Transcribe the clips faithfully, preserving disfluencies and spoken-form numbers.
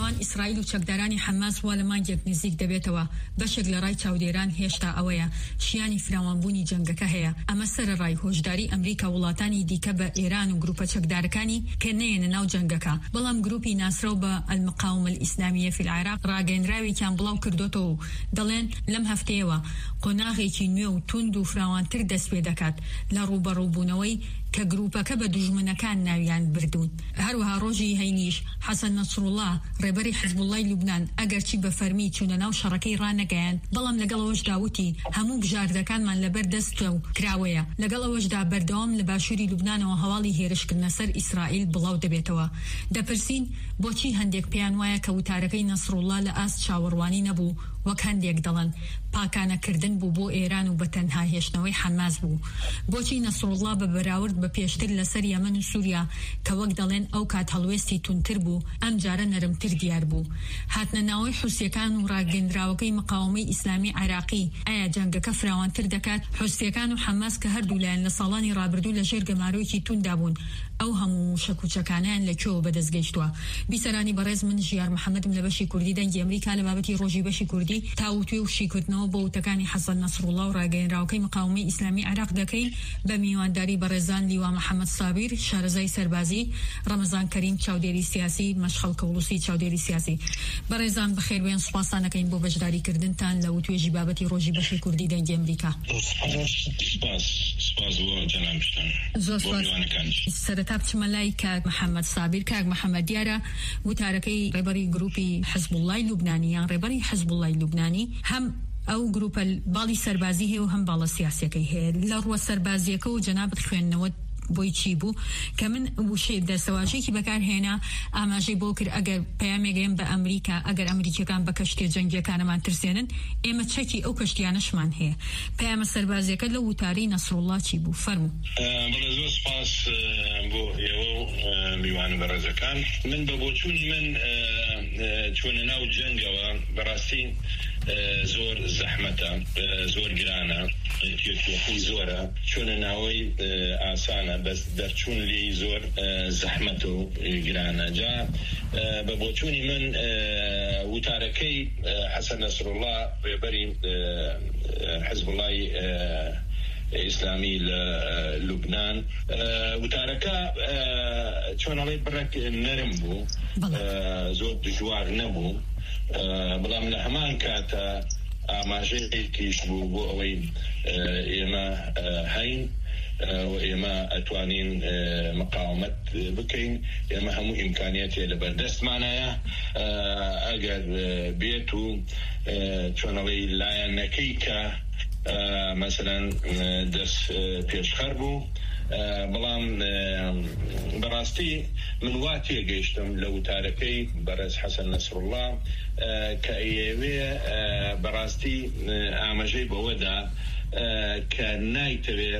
نێوان ئیسرائیل و چەکدارانی حەماس وا لە مانگێک نزیک دەبێتەوە. بەشێک لە ڕای چاودێران هێشتا ئەوەیە شیانی فراوانبوونی جەنگەکە هەیە. ئەمە سەرەڕای هۆشداری ئەمریکا وڵاتانی دیکە بە ئێران و گروپە چەکدارەکانی کە نەیەنە ناو جەنگەکە. بەڵام گروپی ناسرەو بە المقاومة الئیسلامیە فی العراق ڕاگەیەنراوێکیان بڵاو کردوتەوە و دەڵێن لەم هەفتەیەوە قۆناغێکی نوێ و توند و فراوانتر دەست پێ دەکات لە ڕوبەڕووبوونەوەی کە گروپەکە بە دوژمنەکان ناویان بردوون. هەروەها ڕۆژی هەینیش حەسەن نەسڕوڵڵا ڕێبەری حیزبوڵڵای لوبنان ئەگەرچی بە فەرمی چوونە ناو شەڕەکەی ڕانەگەیان، بەڵام لەگەڵەوەشدا وتی هەموو بژاردەکانمان لەبەر دەست و کراوەیە. لەگەڵەوەشدا بەردەوام لە باشووری لوبنانەوە هەواڵی هێرشکردنە سەر ئیسرائیل بڵاو دەبێتەوە. دەپرسین بۆچی هەندێک پێیان وایە کە وتارەکەی نەسڕوڵڵا لە ئاست چاوەڕوانی نەبوو، وەک هەندێک دەڵن پاکانەکردن بوو بۆ ئێران و بە تەنها هێشتنەوەی حەماس بوو. بۆچی نەسڕوڵڵا بە بەراورد بە پێشتر لەسەر یەمەن و سووریا کە وەک دەڵێن ئەو کات هەڵوێستی تونتر بوو ئەم جارە نەرمتر دیار بوو. هاتنە ناوەی حوسیەکان و ڕاگەندراوەکەی مقاومەی ئیسلامی عراقی ئایا جەنگەکە فراوانتر دەکات؟ حوسیەکان و حەماس کە هەردوو لایەن لە ساڵانی ڕابردوو لە ژێر گەمارۆیەکی توندا بوون، ئەو هەموو شەکوچەکانیان لەکوێوە بەدەستگەیشتووە. بیسەرانی بەڕێز من ژیار محەممەدم لە بەشی کوردی دەنگی ئەمریکا لە بابەتی ڕۆژی بەشی کوردی تاوتوێ و شیکردنەوە بۆ وتەکانی حەسەن نەسڕوڵڵا و ڕاگەیەنراوەکەی مقاومەی ئیسلامی عراق دەکەین بە میوانداری بەڕێزان لیوا محەممەد سابیر شارەزای سەربازی، ڕەمەزان کەریم چاودێری سیاسی، مەشخەڵ کەوڵوسی چاودێری سیاسی. بەڕێزان بەخێربێن، سوپاسانەکەین بۆ بەشداریکردنتان لە وتوێژی بابەتی ڕۆژی بەشی کوردی دەنگی ئەمریکا. سەرەتا بچمە لای کاک محەممەد سابیر. کاک محەممەد دیارە وتارەکەی ڕێبەری گروپی حیزبوڵڵای لوبنانی یان ڕێبەری حیزبوڵڵای لوبنانی هەم ئەو گروپە باڵی سەربازی هەیە و هەم باڵە سیاسیەکەی هەیە. لە ڕووە سەربازیەکە و جەنابەت خوێندنەوە بۆی چی بوو کە من وشەی دەسەواژەیەکی بەکارهێنا ئاماژەی بۆ کرد ئەگەر پەیامێگەیم بە ئەمریکا ئەگەر ئەمریکیەکان بە کەشتێ جەنگیەکانەمان ترسێنن ئێمە چەکی ئەو کەشتیانەشمان هەیە. پەیامە سەربازیەکە لە وتارەی نەسڕوڵڵا چی بوو؟ فەرموو. بەڵێ زۆر سپاس بۆ ئێوە و میوانە بەڕێزەکان. من بە بۆچوونی من چۆنە ناو جەنگەوە بەڕاستی زۆر زەحمەتە، زۆر گرانە، توێکوەخی زۆرە، چۆنە ناوەی ئاسانە بەس دەرچوون لێی زۆر زەحمەت و گرانە. جا بە بۆچوونی من وتارەکەی حەسەن نەسڕوڵڵا ڕێبەری حیزبوڵڵای ئیسلامی لە لوبنان وتارەکە چۆنەڵێ بڕێک نەرم بوو، زۆر دژوار نەبوو، بەڵام لە هەمان کاتە ئاماژەیەکیش بوو بۆ ئەوەی ئێمە هەین و ئێمە ئەتوانین مقاومەت بکەین. ئێمە هەموو ئیمکانیەتێ لە بەردەستمانایە ئەگەر بێت و چۆنەڵێ لایەنەکەی کە مثلا دەست پێشخەر بوو. بەڵام بەڕاستی من وا تێگەیشتم لە وتارەکەی بەڕێز حەسەن نەسڕوڵڵا کە ئێوێ بەڕاستی ئاماژەی بەوەدا کە نایتەوێ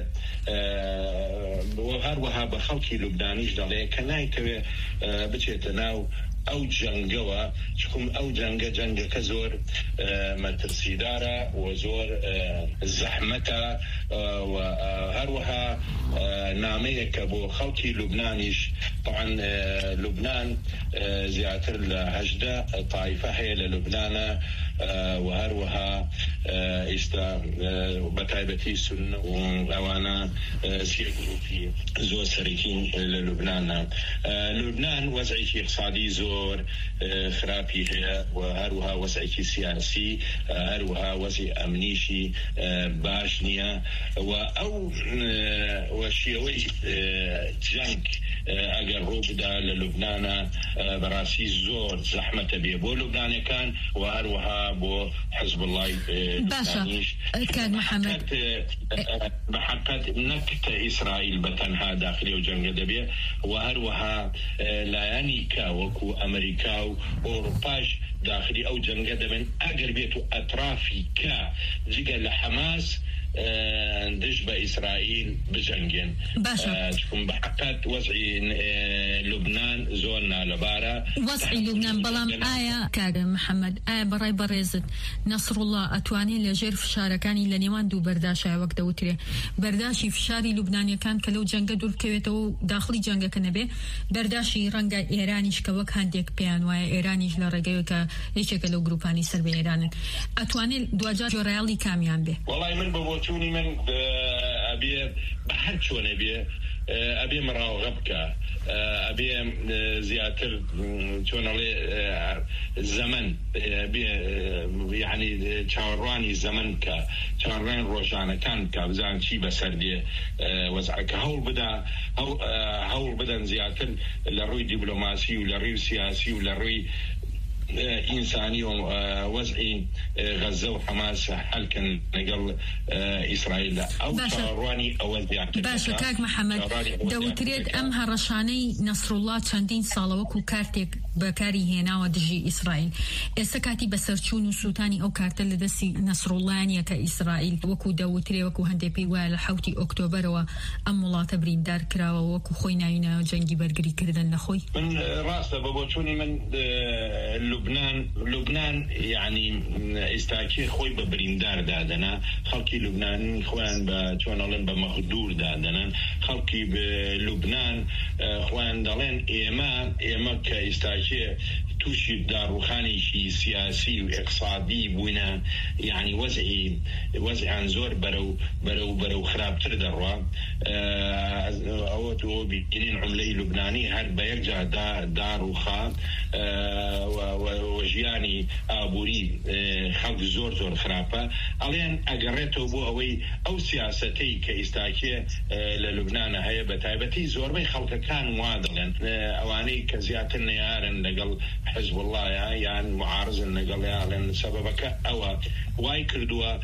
هەروەها بە خەڵکی لوبنانیش دەڵێ کە نایتەوێ بچێتە ناو ئەو جەنگەوە، چکم ئەو جەنگە جەنگەکە زۆر مەترسیدارە و زۆر زەحمەتە و هەروەها نامەیەکە بۆ خەڵکی لوبنانیش. طبعا لوبنان زیاتر لە هەژدە تایفە هەیە لە لوبنانە و هەروەها ئێستا بەتایبەتی سون و ئەوانە سێ گروپی زۆر سەرەکین لە لوبنانە. لوبنان وەزعێکی اقتصادی زۆر خراپی هەیە و هەروەها وەزعێکی سیاسی، هەروەها وەزعی ئەمنیشی باش نییە و ئەو وەشیەوەی جەنگ ئەگەر ڕوو بدا لە لوبنانە بەڕاستی زۆر زەحمەتە بێ بۆ لوبنانەکان و هەروەها بۆ حیزبوڵڵای لوبنانیش. بەحقیقەت نەکتە ئیسرائیل بەتەنها داخلی و جەنگە دەبێ و هەروەها لایەنی کە وەکو ئەمریکا و ئۆروپاش داخلی ئەو جەنگە دەبن ئەگەر بێت و ئەترافی کە جگە لە حەماس دش بإسرائيل بجنجن تكون بحقات وضعي لبنان زولنا لبارا وضعي لبنان بلام آية كاغ محمد آية براي بريزت نصر الله أتواني لجير فشاركاني لنيوان دو برداشا وقت دوتري برداشي فشاري لبناني كان كلو جنگ دول كويتو داخلي جنگ كنبه برداشي رنگا إيرانيش كوك هنديك بيان ويا إيرانيش لرقايو كا إيشك لو جروباني سر بإيران أتواني دواجات جوريالي كاميان به والله من ببوتوني من أبي بحر شون أبي أبي مراقبك أبي زياتر شون عليه الزمن أبي يعني شاوراني زمن كا شاوراني روشانة كان كابزان شيء بسردي وزعك هول بدا هول بدا زياتر لروي دبلوماسي ولا سياسي ولا روي إنساني ووضعي غزة وحماس حل كان نقل إسرائيل أو شارواني أو زيادة باشا كاك محمد دو تريد أمها رشاني نصر الله چندين صالة وكو كارتك بكاري هنا ودجي إسرائيل إسكاتي بسرچون وسوتاني أو كارتل لدسي نصر الله يعني كإسرائيل وكو دو تريد وكو هندي بيوال حوتي أكتوبر وأم الله تبريم دار كراوة وكو خوينا ينا جنجي برقري كردن لخوي من راسة ببوتوني من لبنان لبنان يعني استاكي خوي ببريندار دادنا خلقي لبنان خوان بچون علم بمخدور دادنا خلقي بلبنان خوان دالين ايما ايما كاستاكي توشي داروخاني شي سياسي واقتصادي بونا يعني وزعي وزع عن زور برو برو برو خراب تردروا او تو بيجين عملي لبناني هر بيرجع دا داروخا وجياني أبوري خلق زور زور خرافة علين أجرته بو أوي أو سياستي كإستاكية للبنان هي بتايبتي زور بي خلق كان معادلا أواني كزيات النيارن نقل حزب الله يعني معارض نقل يعني سببك أو واي كردوا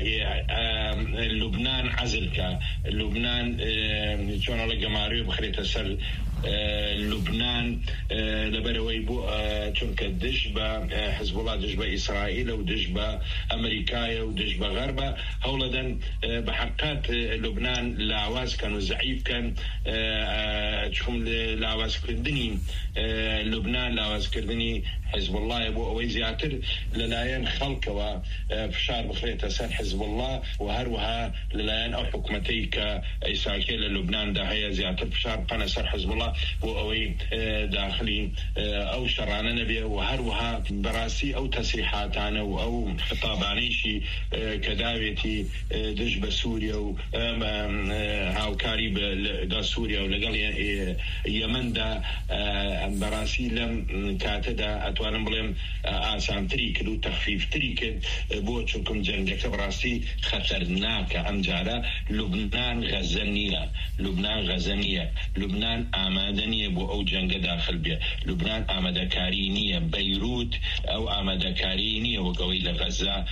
كلبنان عزل كلبنان شون على جماريو بخريت سر لبنان لبروي بو تونك دجبة حزب الله دجبة إسرائيل ودجبة أمريكا ودجبة غربة هولدا بحقات لبنان لعواز كانوا زعيف كان تشوم لعواز كردني لبنان لعواز كردني حزب الله يبو أوي زياتر للايان خلق وفشار بخريت سر حزب الله وهروها للايان أو حكومتي كإسرائيل للبنان ده هي زياتر فشار قنا سر حزب الله وأوي داخلي أو شرعنا نبي وهروها براسي أو تصريحات أنا أو خطاباني شيء كداويتي دجب سوريا و هاو كاريب دا سوريا ولقال يمن دا براسي لم كاتدا أتوانم بلهم آسان تريك دو تخفيف تريك بو چونكم جنگك براسي خطرناك أمجارة لبنان غزنية لبنان غزنية لبنان آمادنية بو أو جنگ داخل بيه لبنان آماده كارينية بيروت أو آماده كارينية وقوي لغزة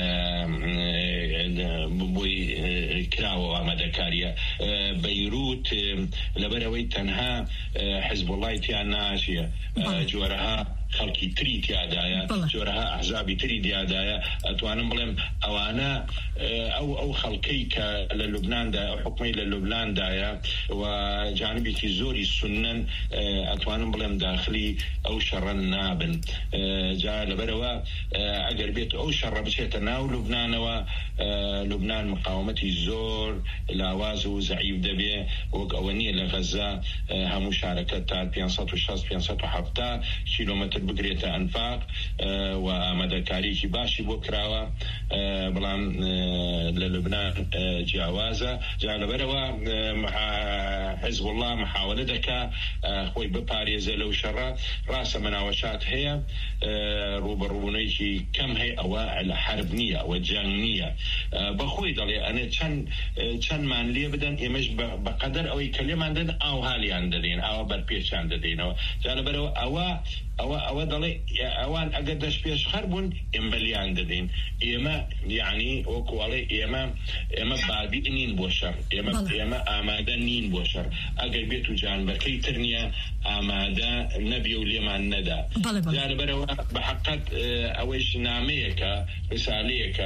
بوي كراو آماده كارية بيروت لبروي تنها حزب الله تيان ناشية جورها خلقي تري تيادايا جورها أحزابي تري تيادايا أتوانم بلهم أوانا أو أو خلقي كلبنان دا أو حكمي للبنان دايا وجانبي زوري السنن أتوانم بلهم داخلي أو شر نابن جاء لبروا أجر بيت أو شر بشيتنا ولبنان ولبنان مقاومتي زور الأواز زعيف دبي وقوانية لغزة همشاركة تاع بيانسات وشاس بيانسات وحفتا كيلومتر بقرية أنفاق ومدى كاريكي باشي بكراوة بلان للبنان جاوازة جاء لبروا حزب الله محاولة دكا خوي بباريزة لو شرا رأس مناوشات هي روبرونيكي كم هي أواعي حربنية وجانية بخوي دلي أنا كان كان من لي بدن إمش بقدر أو يكلم عندنا أو هالي عندنا أو بربيش عندنا جاء لبروا أوا أو أو ضلي أوان أقدش بيش خربون إمبلي عندين إما يعني وكوالي إما إما بعدين بوشر إما إما آمادنين بوشر أقل بيتو جان بكي ترنيا آمادة نبي وليمان ندى يعني بروا بحقت أويش ناميك رساليك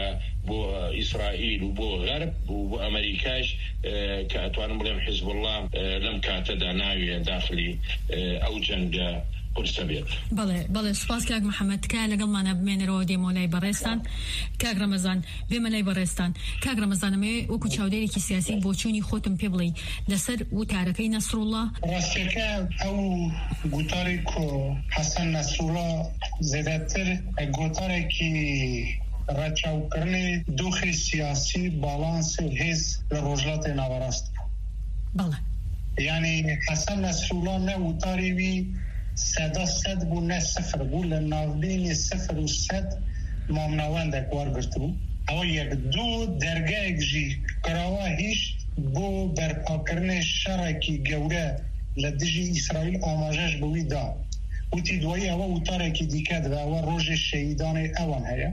بو إسرائيل وبو غرب وبو أمريكاش كأتوان بلهم حزب الله لم كاتدا ناوية داخلي أو جنگ بله بله سپاس کاک محمد که لگل منه بمین رو دی مولای برستان کاک رمضان بمولای برستان کاک رمضان می او کو چاودری کی سیاسی بوچونی خودم پیبلی لسر او تارکی نصر الله راستکه او گوتاری کو حسن نصر الله زیادتر گوتاری کی رچاو کرنی دوخ سیاسی بالانس هیز لروجلات نوراست. بله یعنی حسن نصر الله نه اوتاری وی صدا صد بو نه صفر بو لناوبین صفر و صد مامنوان در کار گرفته بو اما یک دو درگه اگجی کراوه هیچ بو برپا کرن شرکی گوره لدجی اسرائیل آماجش بوی دا و تی دوی اوه اوتاره که دیکد و اوه روژ شهیدان اوان هیا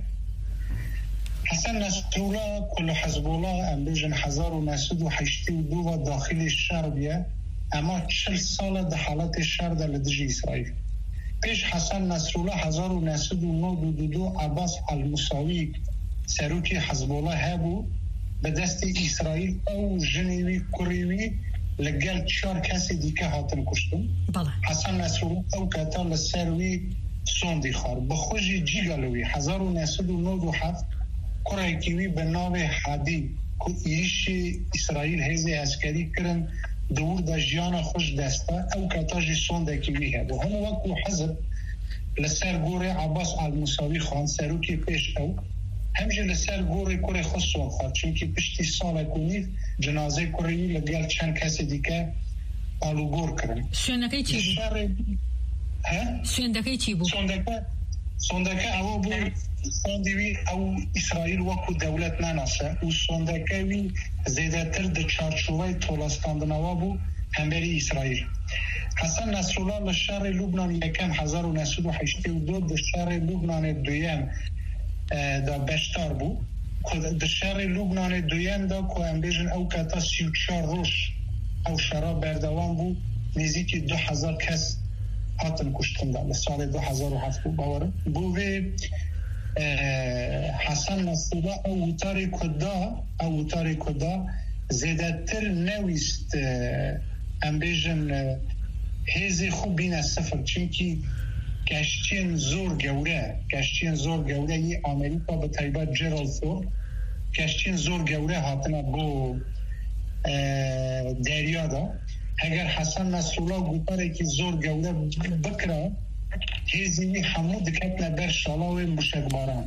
حسن نصرالله کل حزب الله امبیجن هزار و نسد و حشتی و دو و داخل شهر بیه اما چل سال ده حالت شر در لدجی اسرائیل پیش حسن نصرالله هزار و نسد و نو دو دو دو عباس المساوی سروکی حزب الله هبو به دست اسرائیل او جنیوی کوریوی لگل چار کسی دیگه هاتن کشتن حسن نصرالله او کتا لسروی سوندی خار بخوشی جیگالوی هزار و نسد و نو دو هفت کرایکیوی به نام حادی که ایش اسرائیل هزی عسکری کرن دور دا جیانا خوش دسته او کتاجی سونده که ویه و هم وقت حزب لسر گوره عباس المساوی خان سروکی پیش او همجه لسر گوره کره خود سون خواد چونکه پشتی سال کنید جنازه کرهی لگل چند کسی دیگه آلوگور کرن سوندکه چی بود؟ سوندکه چی بود؟ سوندکه او بود سوندوی او اسرائیل وکو دولت نناسه و سوندکه وی زیده تر ده چارچوبه طولستاندنوا بو همبری اسرائیل حسن نصرالله لشهر لبنان یکم هزار و نسد و حشتی و دو ده شهر لبنان دویم دا بشتار بو ده شهر لبنان دویم دا که امبیجن او کتا سی و چار روش او شراب بردوان بو نزدیکی دو هزار کس هاتن کشتن دا لسال دو هزار و هفت بو باوره بو وی حسن نصرالله او اوتاری کدا او اوتاری کدا زیده تر نویست امبیجن هیزی خوب بین از سفر چونکی گشتین زور گوره گشتین زور گوره یه آمریکا به طیبت جرال فورد گشتین زور گوره هاتنه بو دریا دا اگر حسن نصرالله گوتاره که زور گوره بکره هیزی همو دکت لبر شالاوی مشکباران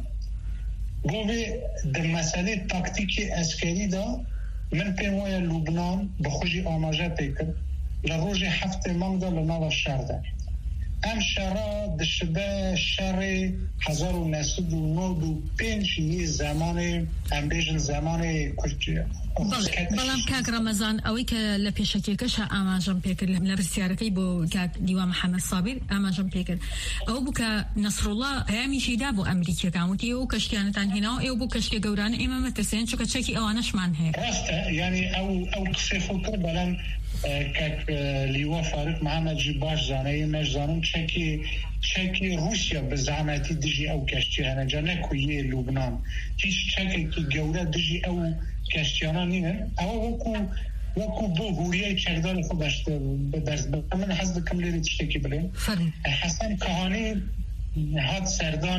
بوی در مسئله تاکتیکی اسکری دا من پیموی لبنان بخوشی آماجه پیکر لروژ هفت مانگ دا لناو شهر دا ام شهر دشبه شهر هزار و نسد و نود و پنج یه زمان ام بیجن زمان کجی بەڵام کاک ڕەمەزان ئەوەی کە لە پێشەکێکەشە ئاماژەم پێکرد لە پرسیارەکەی بۆ کاک دیوا محەممەد سابیر ئاماژەم پێکرد ئەو بوو کە نەسڕوڵڵا پەیامیشیدا بۆ ئەمریکیەکان وتی ئەو کەشتیانتان هێناوە ئێوە بۆ کەشتێ گەورانە ئێمە مەترسێن چونکە چەکی ئەوانەشمان هەیە ڕاستە یعنی ئەو ئەو قسەی خۆ کرد بەڵام کاک لیوا فاروق محەممەدجی باش زانەیە مەش زانم چەکی چەکی رووسیا بە زەحمەتی دژی ئەو کەشتی هەنەجا نەکویە لوبنان هیچ چەکێکی گەورە دژی ئەو کشتیانا نینن اما وکو وکو بو هوریه چکدار خود داشته بدرس من حضب کم لیری تشتکی بلیم حسن کهانی هاد سردان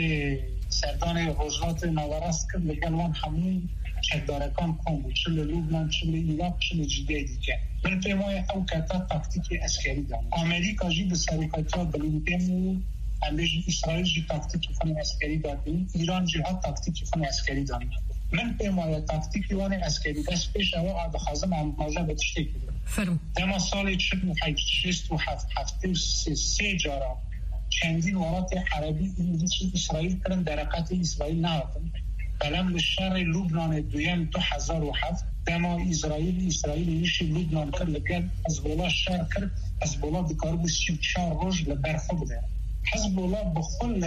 سردان حضرات نوراست کرد لگل وان همون چکدارکان کن بود چل لوبنان چل ایلاق چل جده دیگه من پیمای او کتا تاکتیکی اسکری دارم امریکا جی به سریکاتی بلومتیم و اندیش اسرائیل جی تاکتیکی فن اسکری داریم ایران جی ها تاکتیکی فن اسکری داریم من پیمای تاکتیکی وانی اسکری دست پیش او آده خازم آماجه به تشتی کردم فرم دما سال چل و حیف شست و هفت هفته و سی, سی جارا چندین ورات عربی انگلیسی اسرائیل کردن درقات اسرائیل نهاتن بلم لشهر لبنان دویم دو هزار و هفت دما اسرائیل اسرائیل ایشی لبنان کرد لگل حزب الله شهر کرد حزب الله بکار بود سی و چهار روز لبرخو بده حزب الله بخل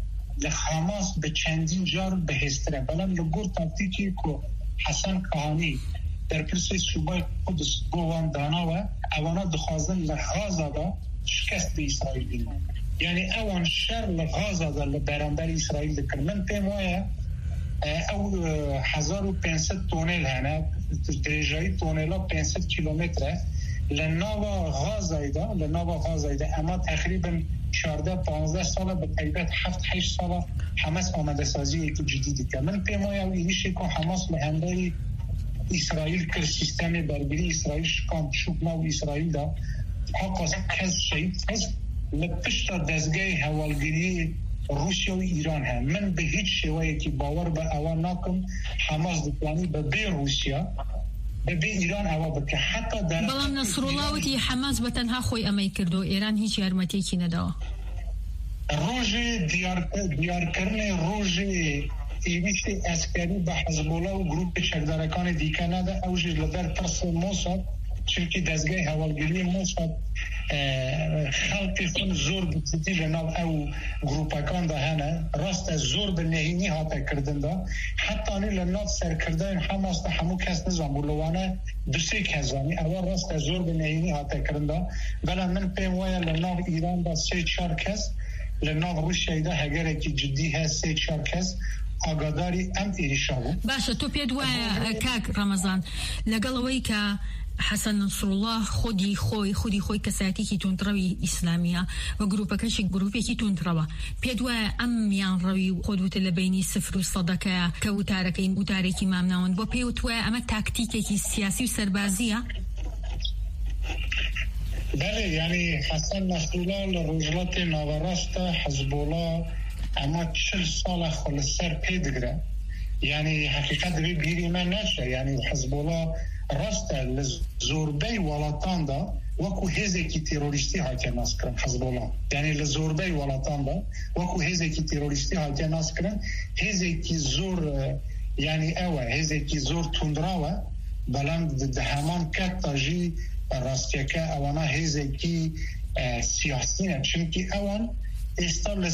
لحماس به چندین جار بهستره بلن لگور تاکتیکی که حسن کهانی در پرسی صوبای قدس گوان دانا و اوانا دخوازن لغازه دا شکست به اسرائیل بینن یعنی اوان شر لغازه دا لبرندر اسرائیل دکر من پیمویه او هزار و پانصد تونل هنه درجه تونلا پانصد کیلومتره لناوا غازایدا لناوا غازایدا اما تقریبا چهارده پانزده سال به تقریبا هفت هشت سال حماس آمده سازی که جدیدی که من پیمایا و اینیشه که حماس لهندری اسرائیل کر سیستم برگری اسرائیل شکام شکنا و اسرائیل دا حقا کس شهید هست لپشت دزگاه حوالگیری روسیا و ایران هم من به هیچ شوایی که باور به اوان ناکم حماس دکانی به بی روسیا به بی ایران اوان بکه حتی در بلام نصر الله وتی حماس به تنها خوی امی کردو ایران هیچ یارمتی کی نداوه روژ دیار دیار کرن روژ ایویشت اسکری به حزب الله و گروپ چکدارکان دیگه نده اوج لدر ترس موساد چونکی دزگاه حوالگیری موساد خلق خون زور بسیدی لناو او گروپکان ده هنه راست زور به نهینی حاطه کردن ده حتی نی لناو سر کردن حماس ده همو کس نزان بلوانه دو سه کزانی اول راست زور به نهینی حاطه کردن ده بلا من پیمویا لناو ایران ده سه چار کس لناو روشیه ده هگره که جدی هست سه چار کس آگاداری ام ایشاو باشه تو پید وای کاک رمضان لگلوی که حسن نصر الله خودی خوی خودی خوی کساتی کی تونتروی اسلامیه و گروپ کش گروپی کی تونتروا پید وای ام یان روی خودوت لبینی صفر و صدقه که و تارکین و تارکی ممنون با پید وای اما تاکتیکی کی سیاسی و سربازیه بله یعنی حسن نصر الله لرجلات ناوراست حزب الله اما چل سال خلصر پیدگره یعنی حقیقت بی بیری من نشه یعنی حزب الله راست لزوربه ولاتان دا وکو هزه کی تروریستی حاکه ناس کرن حزب الله یعنی لزوربه ولاتان دا وکو هزه کی تروریستی حاکه ناس کرن هزه کی زور یعنی اوه هزه کی زور تندراوه بلند ده همان کت تاجی راستیه که اوانا هزه کی سیاسی نه چونکی اوان استال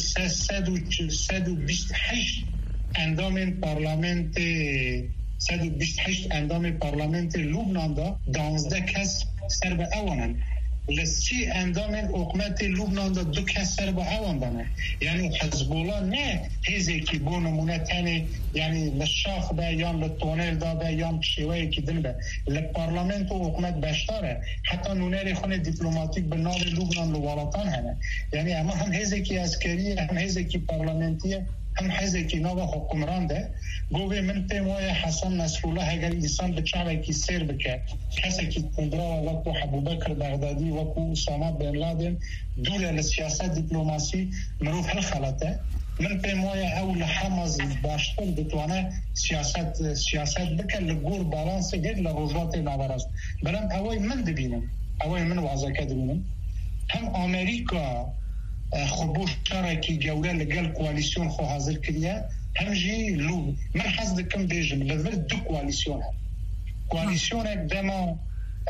صد و بیست و هشت اندام پارلمنت صد و بیست و هشت اندام پارلمنت لبنان دا دانزده کس سر به اوانن لسی اندام حکومت لبنان دا دو کس سر به اوان دانه یعنی حزب الله نه هزی که بو نمونه تنه یعنی لشاخ به یا لطونل دا به یا شوهی که دن به لپارلمنت و حکومت بشتاره حتی نونر خونه دیپلوماتیک به نام لبنان لوالاتان هنه یعنی اما هم هزی که عسکری هم هزی که پارلمنتیه هم حزی که نوع حکمران ده گوه من پیموی حسن نصر الله اگر انسان به چاوه که سیر بکه کسی که تندرا وکو حبو بکر بغدادی وکو اسامه بن لادن دوله لسیاست دیپلوماسی مروف هل خلطه من پیموی اول حماز باشتر بتوانه سیاست سیاست بکر لگور بالانس گرد لروجات ناوراست بلن اوی من دبینم اوی من وعظکه دبینم هم امریکا خبو شارکی جوله لگل کوالیسیون خو حاضر کریه هم جی لو من حس دکم بیجم لول دو کوالیسیون هم کوالیسیون دما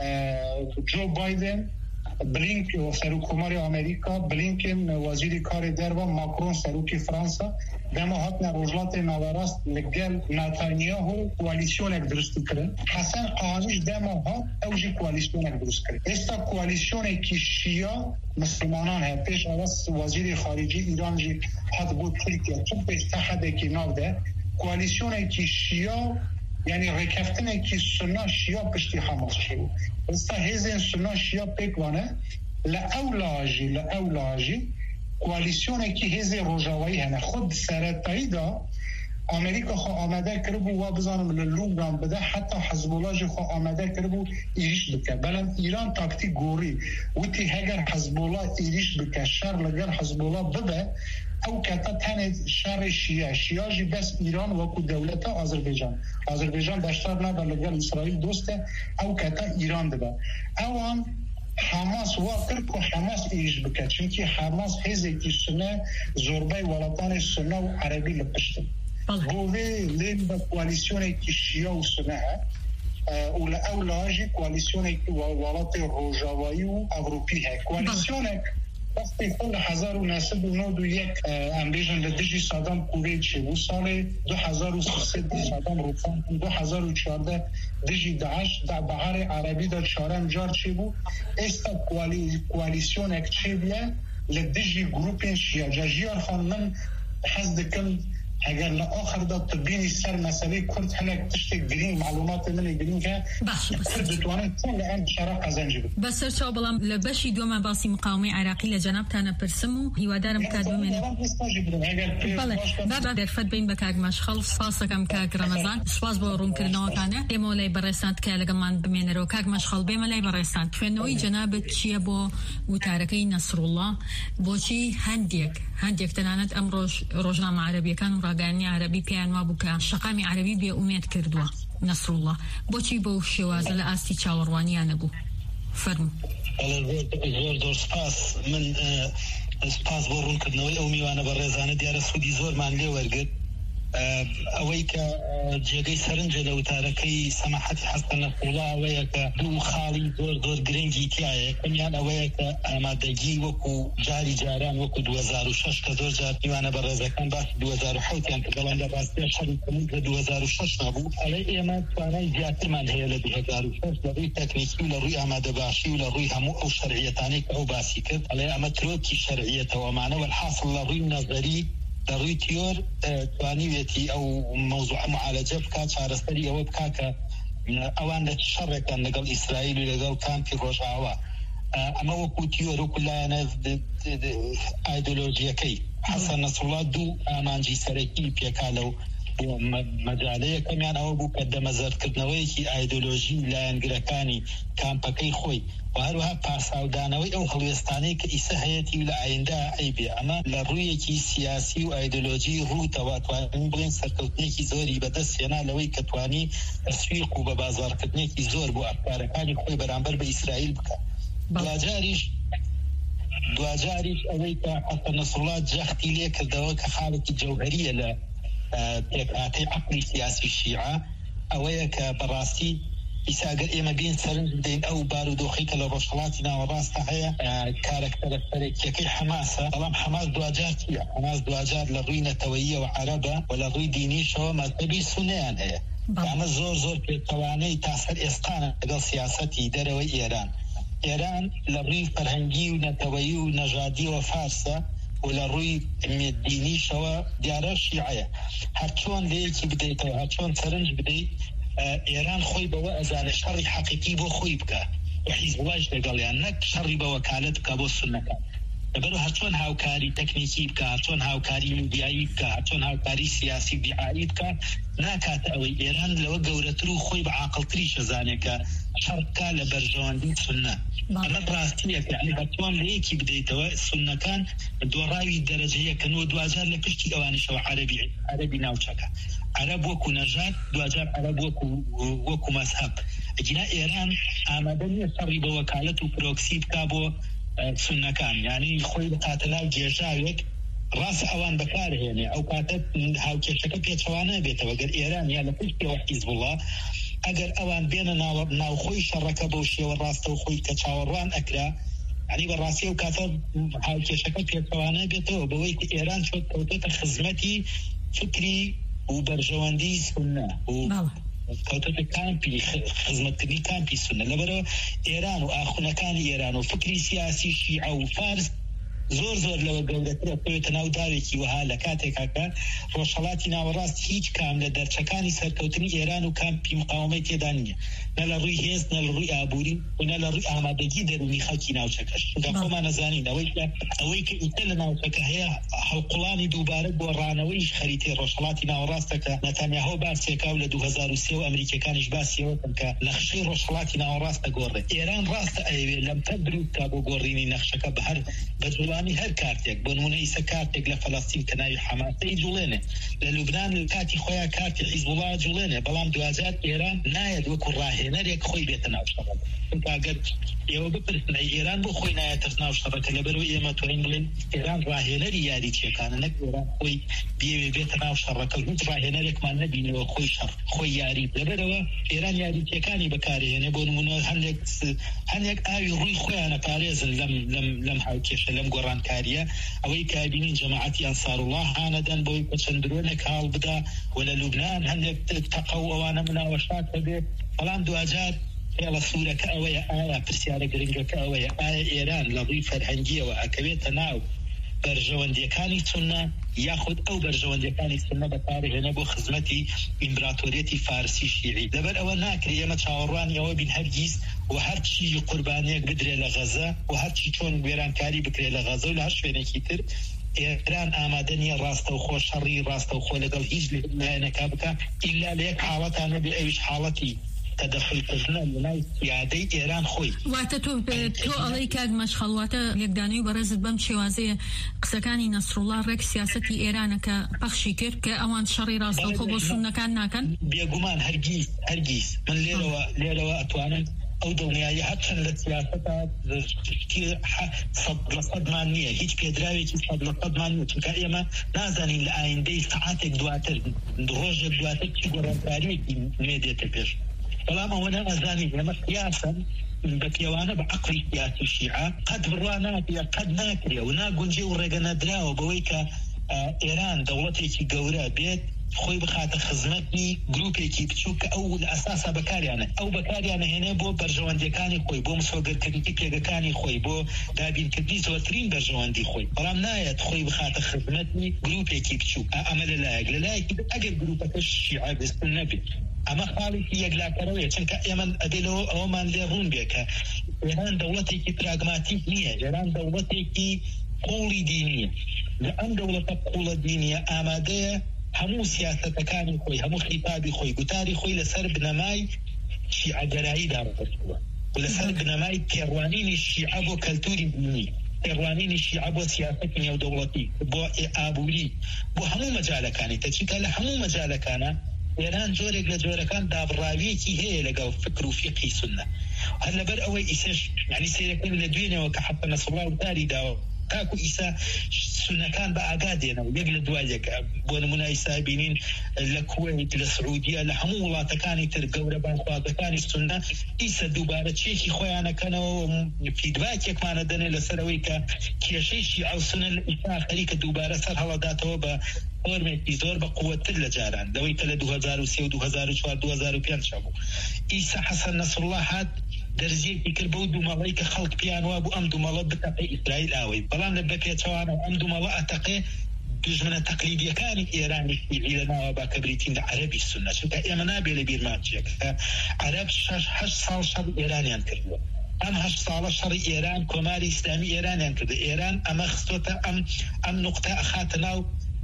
جو بایدن بلینک و سروک کماری امریکا بلینکن وزیر کار در و ماکرون سروک فرانسا دما هاتنا روجلات ناوراست لگل نتانیاهو کوالیسیون اک درستی کرن حسن قانیش دما ها اوجی کوالیسیون اک درست کرن استا کوالیسیون اکی شیعه مسلمانان ہے پیش آواز وزیر خارجی ایران جی حد بود ترکیه تو پیش تحده که ناو ده کوالیسیون اکی شیعه یعنی رکفتن اکی سنا شیعه پشتی حماس شد استا هزین سنا شیعه پیکوانه لأولاجی لأولاجی کوالیسیون اکی هزین روژاوایی هنه خود سرطایی دا امریکا خو آمده کربو و بزانم للوبنان بده حتی حزب الله خو آمده کربو ایریش بکه بلن ایران تاکتی گوری وتی هگر حزب الله ایریش بکه شر لگر حزب الله بده او کتا تن شر شیعه شیعه جی بس ایران وکو دولت آذربایجان آذربایجان دشتر نبر لگر اسرائیل دوسته او کتا ایران بده او هم حماس واقر کو حماس ایریش بکه چونکی حماس هزی که سنه زوربای ولاتان سنه و عربی لپشته بوه لین با کوالیسیون که شیعه و سنه او لأولاجی کوالیسیون که والات روژاوایی و اوروپی ہے کوالیسیون وقتی خود هزار و نهصد و نود و یک امریجن لدیجی صدام کویت چه و سال دو هزار و سیصد صدام روفان دو هزار و چهارده دیجی داعش در بحر عربی در چهارم جار چه بو استا کوالیسیون اک چه بیه لدیجی گروپین شیعه جاجیار خان من حز دکم اگر لآخر دا تبینی سر مسئله کرد هلک تشتی گرین معلومات من گرین که کرد توانن كل الآن شرق قزنجي بس سرچاو بلام لبشي دوما باسی مقاومه عراقی لجناب تانا پرسمو هیوادارم کادو من بله در فد بین بکاگ مشخل سپاس کم کاگ رمضان سپاس با روم کردنوا کانه دمو لای برستان که لگمان بمن رو کاگ مشخل بیم لای برستان فنوی جناب چیه با وتارکی نصر الله بوچی هندیک هندیک تنانت امروز روزنامه عربی کان راگانی عربی پیان ما بوکا شقامی عربی به امید کردوا نصر الله بوچی بو شوازه لاستی چاوروانی نبو فرمو زۆر زۆر سپاس من سپاس بۆ ڕوونکردنەوەی ئەو میوانە بە ڕێزانە دیارە سوودی زۆرمان لێ وەرگرت ئەوەی کە جێگەی سەرنجە لە وتارەکەی سەماحەتی حەسەن نەسڕوڵڵا ئەوەیە کە دوو خاڵی زۆر زۆر گرنگی تایە یەکەمیان ئەوەیە کە ئامادەگی وەکو جاری جاران وەکو دوو هەزار و شەش کە زۆر جار میوانە بە ڕێزەکان باسی دوو هەزار و حەوتیان کە بەڵام لە ڕاستیە شەڕی کەموت لە دوو هەزار و شەش نەبوو ئەڵێ ئێمە توانای زیاترمان هەیە لە دوو هەزار و شەش لە ڕووی تەکنیکی و لە ڕووی ئامادەباشی و لە ڕووی هەموو ئەو شەرعیەتانەی کە ئەو باسی کرد ئەڵێ ئەمە ترۆکی شەرعیەتەوەمانە والحاصل لە ڕووی نەزەری ضروري تيور توانيتي او موضوع معالجه بكا چارەسەری ئەوە بکا کە ئەوان لە شەڕێکان لەگەڵ ئیسرائیل و لەگەڵ کامپی ڕۆژاوا ئەمە وەکو تیۆر وەکو لایەنە ئایدۆلۆژیەکەی حەسەن نەسڕوڵڵا دوو ئامانجی سەرەکی پێکا لەو مەجالەیە کەمیان ئەوە بوو کە دەمەزەردکردنەوەیەکی ئایدۆلۆژی لایەنگرەکانی کامپەکەی خۆی و هەروەها پاساودانەوەی ئەو هەڵوێستانەی کە ئیسە هەیەتی و لە ئایندا ئەیبێ ئەمە لە ڕوویەکی سیاسی و ئایدۆلۆژی ڕووتەوە توانین بڵێن سەرکەوتنێکی زۆری بەدەستێنا لەوەی کە توانی تەسویق و بە بازاڕکردنێکی زۆر بۆ ئەفکارەکانی خۆی بەرامبەر بە ئیسرائیل بکە دوجاریش دوجاریش ئەوەی کە حەسەن نەسڕوڵڵا جەختی لێ کردەوە کە خاڵێکی جەوهەریە لە پێکهاتەی عەقلی سیاسی شیعە ئەوەیە کە بەڕاستی ئیساگەر ئێمە بین سەرنج بدەین ئەو بارودۆخی کە لە ڕۆژهەڵاتی ناوەڕاستە هەیە کارکتەرە سەرەکیەکەی حەماسە بەڵام حەماس دوجار چییە حەماس دوجار لە ڕووی نەتەوەییەوە عەرەبە و لە ڕووی دینیشەوە مەذهەبی سونەیان هەیە ئەمە زۆر زۆر پێچەوانەی تا سەر ئێستانە لەگەڵ سیاسەتی دەرەوەی ئێران ئێران لە ڕووی فەرهەنگی و نەتەوەیی و نەژادیەوە فارسە و لە ڕووی دینیشەوە دیارە شیعەیە هەرچۆن لەیەکی بدەیتەوە هەرچۆن سەرنج بدەیت ئێران خۆی بەوە ئەزانێ شەڕی حەقیقی بۆ خۆی بکە و حیزبوڵاش لەگەڵیان نەک شەڕی بە وەکالەت بکە بۆ سونەکان لەبەرەوە هەرچۆن هاوکاری تەکنیکی بکە هەرچۆن هاوکاری میدیایی بکە هەرچۆن هاوکاری سیاسی دیعایی بکە ناکاتە ئەوەی ئێران لەوە گەورەتر و خۆی بە عاقڵتری شەزانێ کە شەڕکە لە بەرژەوەندی سونە ئەمە ڕاستیەکە یعنی هەرچۆن لەیەکی بدەیتەوە سونەکان دۆڕاوی دەرەجەیەکەن و دوجار لە پشتی ئەوانیشەوە عەرەبی عەرەبی ناوچەکە عرب وەکو نەژاد دوجار عرب وەکو وەکو مەذهب ئەجینا ئێران ئامادە نییە سەڕی بە وەکالەت و پرۆکسی بکا بۆ سونەکان یعنی خۆی بکاتە ناو گێژاوێک ڕاست ئەوان بەکارهێنێ ئەو کاتە هاوکێشەکە پێچەوانە بێتەوە گەر ئێران یا لە پشتیەوە حیزبوڵڵا ئەگەر ئەوان بێنە ناوخۆی شەڕەکە بەو شێوە ڕاستە و خۆی کە چاوەڕوان ئەکرا ینی بەڕاستی و کاتە هاوکێشەکە پێچەوانە بێتەوە بەوەی کە ئێران چۆت کەوتێتە خزمەتی فکری و بەرژەوەندی سونە و کەوتەتە کامپی خزمەتکردنی کامپی سونە لەبەرەوە ئێران و ئاخونەکانی ئێران و فکری سیاسی شیعە و فارس زۆر زۆر لەوە گەورەترە بێتە ناو داوێکی وها لە کاتێکا کە ڕۆژهەڵاتی ناوەڕاست هیچ کام لە دەرچەکانی سەرکەوتنی ئێران و کامپی مقاومەی تێدا نییە نە لە ڕووی هێز نە لە ڕووی ئابووری و نە لە ڕووی ئامادەگی دەرونی خەڵکی ناوچەکەش خۆمان نەزانین ئەوەی ئەوەی کە ئیتر لە ناوچەکە هەیە هەڵقوڵانی دووبارە گۆڕانەوەیش خەریتەی ڕۆژهەڵاتی ناوەڕاستە کە نەتانیاهۆ باسیەکە و لە دوو هەزار و سێ و ئەمریکەکانیش باسیەوەکەن کە نەخشەی ڕۆژهەڵاتی ناوەڕاستە گۆڕێت ئێران ڕاستە ئەوێ لەم تە دروستکا بۆ گۆڕینی نەخشەکە بە هەر بە جوڵانی هەر کارتێک بۆ نمونە ئیسە کارتێک لە فەڵەستین کە ناوی حەماسەی جوڵێنێ لە لوبنان کاتی خۆیان کارتی حیزبوڵڵا جوڵێنێ بەڵام دوجار ئێران نایەت وەکو ڕاهێنەرێک خۆی بێتە ناو شەڕەکە ئەگەر ئێوە بپرسن ئێران بۆ خۆی نایەتە ناو شەڕەکە لەبەرەوە ئێمە توانین بڵێن ئێران ڕاهێنەری یاریچیەکانە نەک ئێران خۆی بێوێ بێتە ناو شەڕەکە هیچ ڕاهێنەرێکمان نەبینەوە خۆی شەڕ خۆی یاری لەبەرەوە ئێران یاریچیەکانی بەکارهێنێ بۆ نمونە هەندێک هەندێک ئاوی ڕووی خۆیانە پارێزن لەم لەم لەم هاوکێشە لەم گۆڕانکاریە ئەوەی کابینین جەماعەتی ئەنساروڵڵا هانەدەن بۆی بە چەند درۆنێک هاڵ بدا و لە لوبنان هەندێک تەقە و ئەوانە مناوەشات هەبێ بەڵام دوجار هێڵە سوورەکە ئەوەیە ئایا پرسیارە گرنگەکە ئەوەیە ئایا ئێران لە ڕووی فەرهەنگیەوە ئەکەوێتە ناو بەرژەوەندیەکانی سونە یاخود ئەو بەرژەوەندیەکانی سونە بەکارهێنە بۆ خزمەتی ئیمپراتۆریەتی فارسی شیعی. لەبەر ئەوە ناکرێ ئێمە چاوەڕوانی ئەوە بین هەرگیز و هەرچی قوربانیەک بدرێ لە غەزە و هەرچی چۆن وێرانکاری بکرێ لە غەزە و لە هەر شوێنێکی تر ئێران ئامادە نییە ڕاستەوخۆ شەڕی ڕاستەوخۆ لەگەڵ هیچ لایەنێکا بکە ئیلا لە یەک حاڵەتان نەبێ ئەویش حاڵەتی تدخلکردنە لەلای سیادەی ئێران خۆی. واتە تۆ تۆ ئەڵەی کاک مەشخەڵ واتە یەکدانەی و بەڕێزت بەم شێوازەیە قسەکانی نەسڕوڵڵا ڕێک سیاسەتی ئێرانە کە پەخشی کرد کە ئەوان شەڕی ڕاستەوخۆ بۆ سوننەکان ناکەن؟ بێگومان هەرگیز هەرگیز من لێرەوە لێرەوە ئەتوانم ئەو دڵنیایی هەرچەند لە سیاسەتا سەد لە سەدمان نییە، هیچ پێدراوێکی سەد لە سەدمان نییە، چونکە ئێمە نازانین لە ئایندەی سەعاتێک دواتر ڕۆژێک دواتر چی گۆڕانکارییەکی نوێ دێتە پێش. بەڵام ئەوە نەزانین ئێمە قیاسەن بە پێوانە بە عەقڵی سیاسی شیعە قەت بڕوا ناکرێ قەت ناکرێ و ناگونجێ و ڕێگە نەدراوە بەوەی کە ئێران دەوڵەتێکی گەورە بێت خۆی بخاتە خزمەتی گروپێکی بچوو کە ئەو لە ئەساسا بەکاریانە ئەو بەکاریانە هێنێ بۆ بەرژەوەندیەکانی خۆی، بۆ مسۆگەرکردنی پێگەکانی خۆی، بۆ دابینکردنی زۆرترین بەرژەوەندی خۆی، بەڵام نایەت خۆی بخاتە خزمەتی گروپێکی بچوو. ئەمە لەلایەک لەلایەکی ئەگەر گروپەکە شیعە بستن نەبێت ئەمە خاڵێکی یەکلاکەرەوەیە، چونکە ئێمە ئەبێلەوە ئەوەمان لێ ڕوون بێ کە ئێران دەوڵەتێکی پراگماتیک نییە، ئێران دەوڵەتێکی قوڵی دینیە. لە ئەم دەوڵەتە قوڵە دینیە ئامادەیە هەموو سیاسەتەکانی خۆی، هەموو خیتابی خۆی، گوتاری خۆی لەسەر بنەمای شیعەگەراییدا ڕەگەستووە و لەسەر بنەمای پێڕوانینی شیعە بۆ کەلتوری دینی، پێڕوانینی شیعە بۆ سیاسەتی نێودەوڵەتی، بۆ ئابووری، بۆ هەموو مەجالەکانی تەچیکە لە هەموو مەجالەکانە ئێران جۆرێک لە جۆرەکان دابڕاویەکی هەیە لەگەڵ فکر و فیقی سونە. هەر لەبەر ئەوەی ئیسەش یعنی سیرەکەن لە دوێنەوە کە حەفە نەسڕڵڵا وتاری داوە تاکو ئیسا سونەکان بە ئاگا دێنەوە یەک لە دوای یەک. بۆ نمونە ئیسا بینین لە کوێیت، لە سعودیە، لە هەموو وڵاتەکانی تر گەورە بانخوازەکانی سونە ئیسا دووبارە چێکی خۆیانەکەنەوە فیدباکێکمانە دەنێ لەسەرەوەی کە کێشەی شیعە و سونە لە ئیسا خەریکە دووبارە سەر هەڵەداتەوە بە فۆرمێکی زۆر بە قووەتر لە جاران لەوەی کە لە دوو هەزار و سێ و دوو هەزار و چوار دوو هەزار و پێنج بوو. ئیسا حەسەن نەسڕڵڵا هات دەرزیەکی کرد بەو دوومەڵەی کە خەڵک پیانوا بوو ئەم دوومەڵە بتەقەی ئیسرائیل ئاوەی، بەڵام لە بەپێچەوانە ئەم دوومەڵە ئەتەقێ دژمنە تەقلیدیەکانی ئێرانی شیعی لەناوە با کە بریتین لە عەرەبی سونە، چونکە ئێمە نابێ لە بیرمان بچێت عەرەب شەش هەشت ساڵ شەڕ ئێرانیان کردووە. ئەم هەشت ساڵە شەڕی ئێران کۆماری ئیسلامی ئێرانیان کردو. ئێران ئەمە خستۆتە ئەم ئەم نوقتە ئەخاتە ناو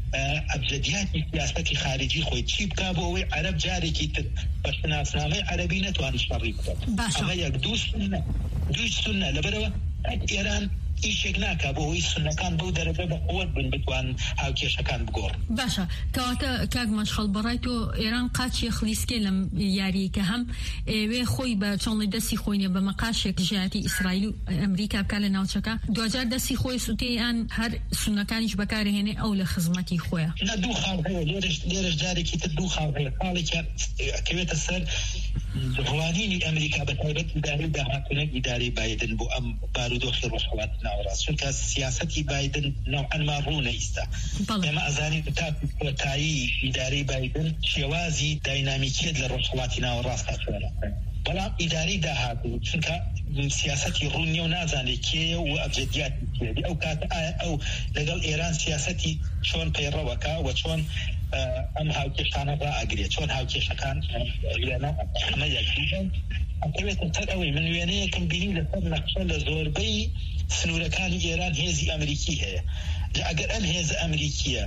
ئەبجدیاتی سیاسەتی خارجی خۆی چی بکا بۆ ئەوەی عەرەب جارێکی تر بە شناسنامەی عەرەبی نەتوانێت شەڕی بکات. ئەمە یەک دوو سونە دوی سونە لەبەرەوە ئێران ئیشێک ناکا بۆ ئەوەی سونەکان بەو دەرەجە بە قووەت بن بتوان هاوکێشەکان بگۆڕ. باشە کەواتە کاک مەشخەڵ بەڕای تۆ ئێران قاچی خلیسکێ لەم یاریە کە هەم ئێوێ خۆی بە چۆنڵی دەستی خۆینە بە مەقاشێک ژایەتی ئیسرائیل و ئەمریکا بکات لە ناوچەکە، دوجار دەستی خۆی سوتەیان هەر سونەکانیش بەکارهێنێ ئەو لە خزمەتی خۆیە. نە دوو خاڵ هەیە لێرەش لێرەش جارێکی تر دوو خاڵ هەیە. خاڵێکە کەوێتە سەر ڕوانینی ئەمریکا بە تایبەت ئیدارەی داهاتوونە ئیدارەی بایدن بۆ ئەم بارودۆخی ڕۆژهەڵات ناوەڕاست، چونکە سیاسەتی بایدن نوعەنما ڕوونە ئیستا. ئێمە ئەزانین تاکو کۆتایی ئیدارەی بایدن شێوازی داینامیکیت لە ڕۆژهەڵاتی ناوەڕاست هاتووە، بەڵام ئیدارەی داهاتوو چونکە سیاسەتی ڕوونیە و نازانێت کێیە و ئەبجدیاتی کێدی ئەو کاتە ئایا ئەو لەگەڵ ئێران سیاسەتی چۆن پەیڕەوەکە و چۆن ئەم هاوکێشانە ڕائەگرێت، چۆن هاوکێشەکان لێنە ئەمە یەکدیکەن. ئەکەوێتە سەر ئەوەی من وێنەیەکم بینی لەسەر نەخشە لە زۆربەی سنوورەکانی ئێران هێزی ئەمریکی هەیە. ئەگەر ئەم هێزە ئەمریکیە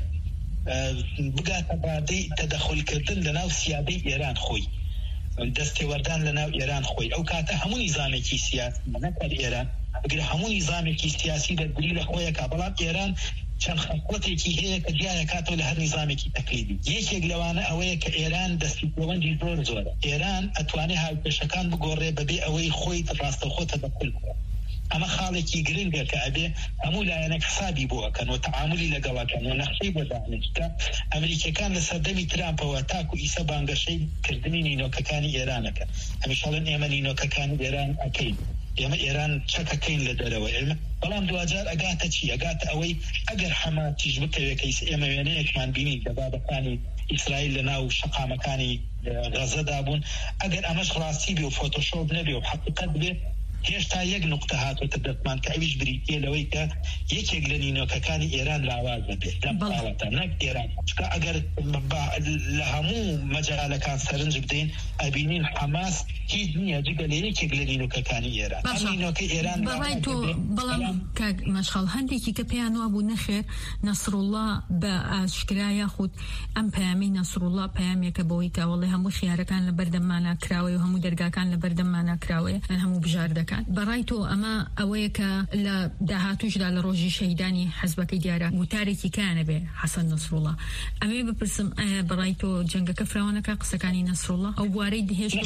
بگاتە بادەی تەدەخولکردن لە ناو سیادەی ئێران خۆی، دەستێوەردان لە ناو ئێران خۆی، ئەو کاتە هەموو نیزامێکی سیاسی نەکەر ئێران بگرە هەموو نیزامێکی سیاسی دەرگری لە خۆیەکە، بەڵام ئێران چەند خەڵکوتێکی هەیە کە دیارە کاتەوە لە هەر نیزامێکی تەقلیدی. یەکێک لەوانە ئەوەیە کە ئێران دەستپێوەندی زۆر زۆرە. ئێران ئەتوانێت هاوکێشەکان بگۆڕێ بەبێ ئەوەی خۆی ڕاستەوخۆ تەدەخول بکات. ئەمە خاڵێکی گرنگە کە ئەبێ هەموو لایەنێک حسابی بۆ ئەکەن و تەعاملی لەگەڵەکەن و نەخشەی بۆ دانیشتە. ئەمریکەکان لە سەردەمی ترامپەوە تاکو ئیسە بانگەشەی کردنی نینۆکەکانی ئێرانەکە. ئەمیشەڵێن ئێمە نینۆکەکانی ئێران ئەکەین، ئێمە ئێران چەکەکەین لە دەرەوە ئێمە، بەڵام دوجار ئەگاتە چی؟ ئەگاتە ئەوەی ئەگەر حەماتیش بکەوێکەیس ئێمە وێنەیەکمان بینی دەبابەکانی ئیسرائیل لە ناو شەقامەکانی غەزەدا بوون، ئەگەر ئەمەش ڕاستی بێ و فۆتۆشۆپ نەبێ و حەقیقەت بێ هێشتا یەک نقطە هاتوۆتە دەستمان کە ئەویش بریتیە لەوەی کە یەکێک لە نینۆکەکانی ئێران لاواز بێت لەم حاڵەتە نەک ئێران چکە ئەگەر لە هەموو مەجالەکان سەرنج بدەین ئەبینین حەماس هیچ نییە جگە لە یەکێک لە نینۆکەکانی ئێران نینۆکەی ئێران بەڕای تۆ بەڵام کاک مەشخەڵ هەندێکی کە پێیان وا بوو نەخێر نەسڕوڵڵا بە ئاشکرا یاخود ئەم پەیامی نەسڕوڵڵا پەیامێکە بەوەی کە وەڵێ هەموو خیارەکان لە بەردەممانە کراوەی و هەموو دەرگاکان لە بەردەممانە کراوەیە هەموو بژاردەکان بەڕای تۆ ئەمە ئەوەیە کە لە داهاتوشدا لە ڕۆژی شەهیدانی حەزبەکەی دیارە وتارێکی کانە بێ حەسەن نەسڕوڵڵا ئەمێ بپرسم ئایا بەڕای تۆ جەنگەکە فراوانەکە قسەکانی نەسڕوڵڵا ئەو بوارەی دهێشت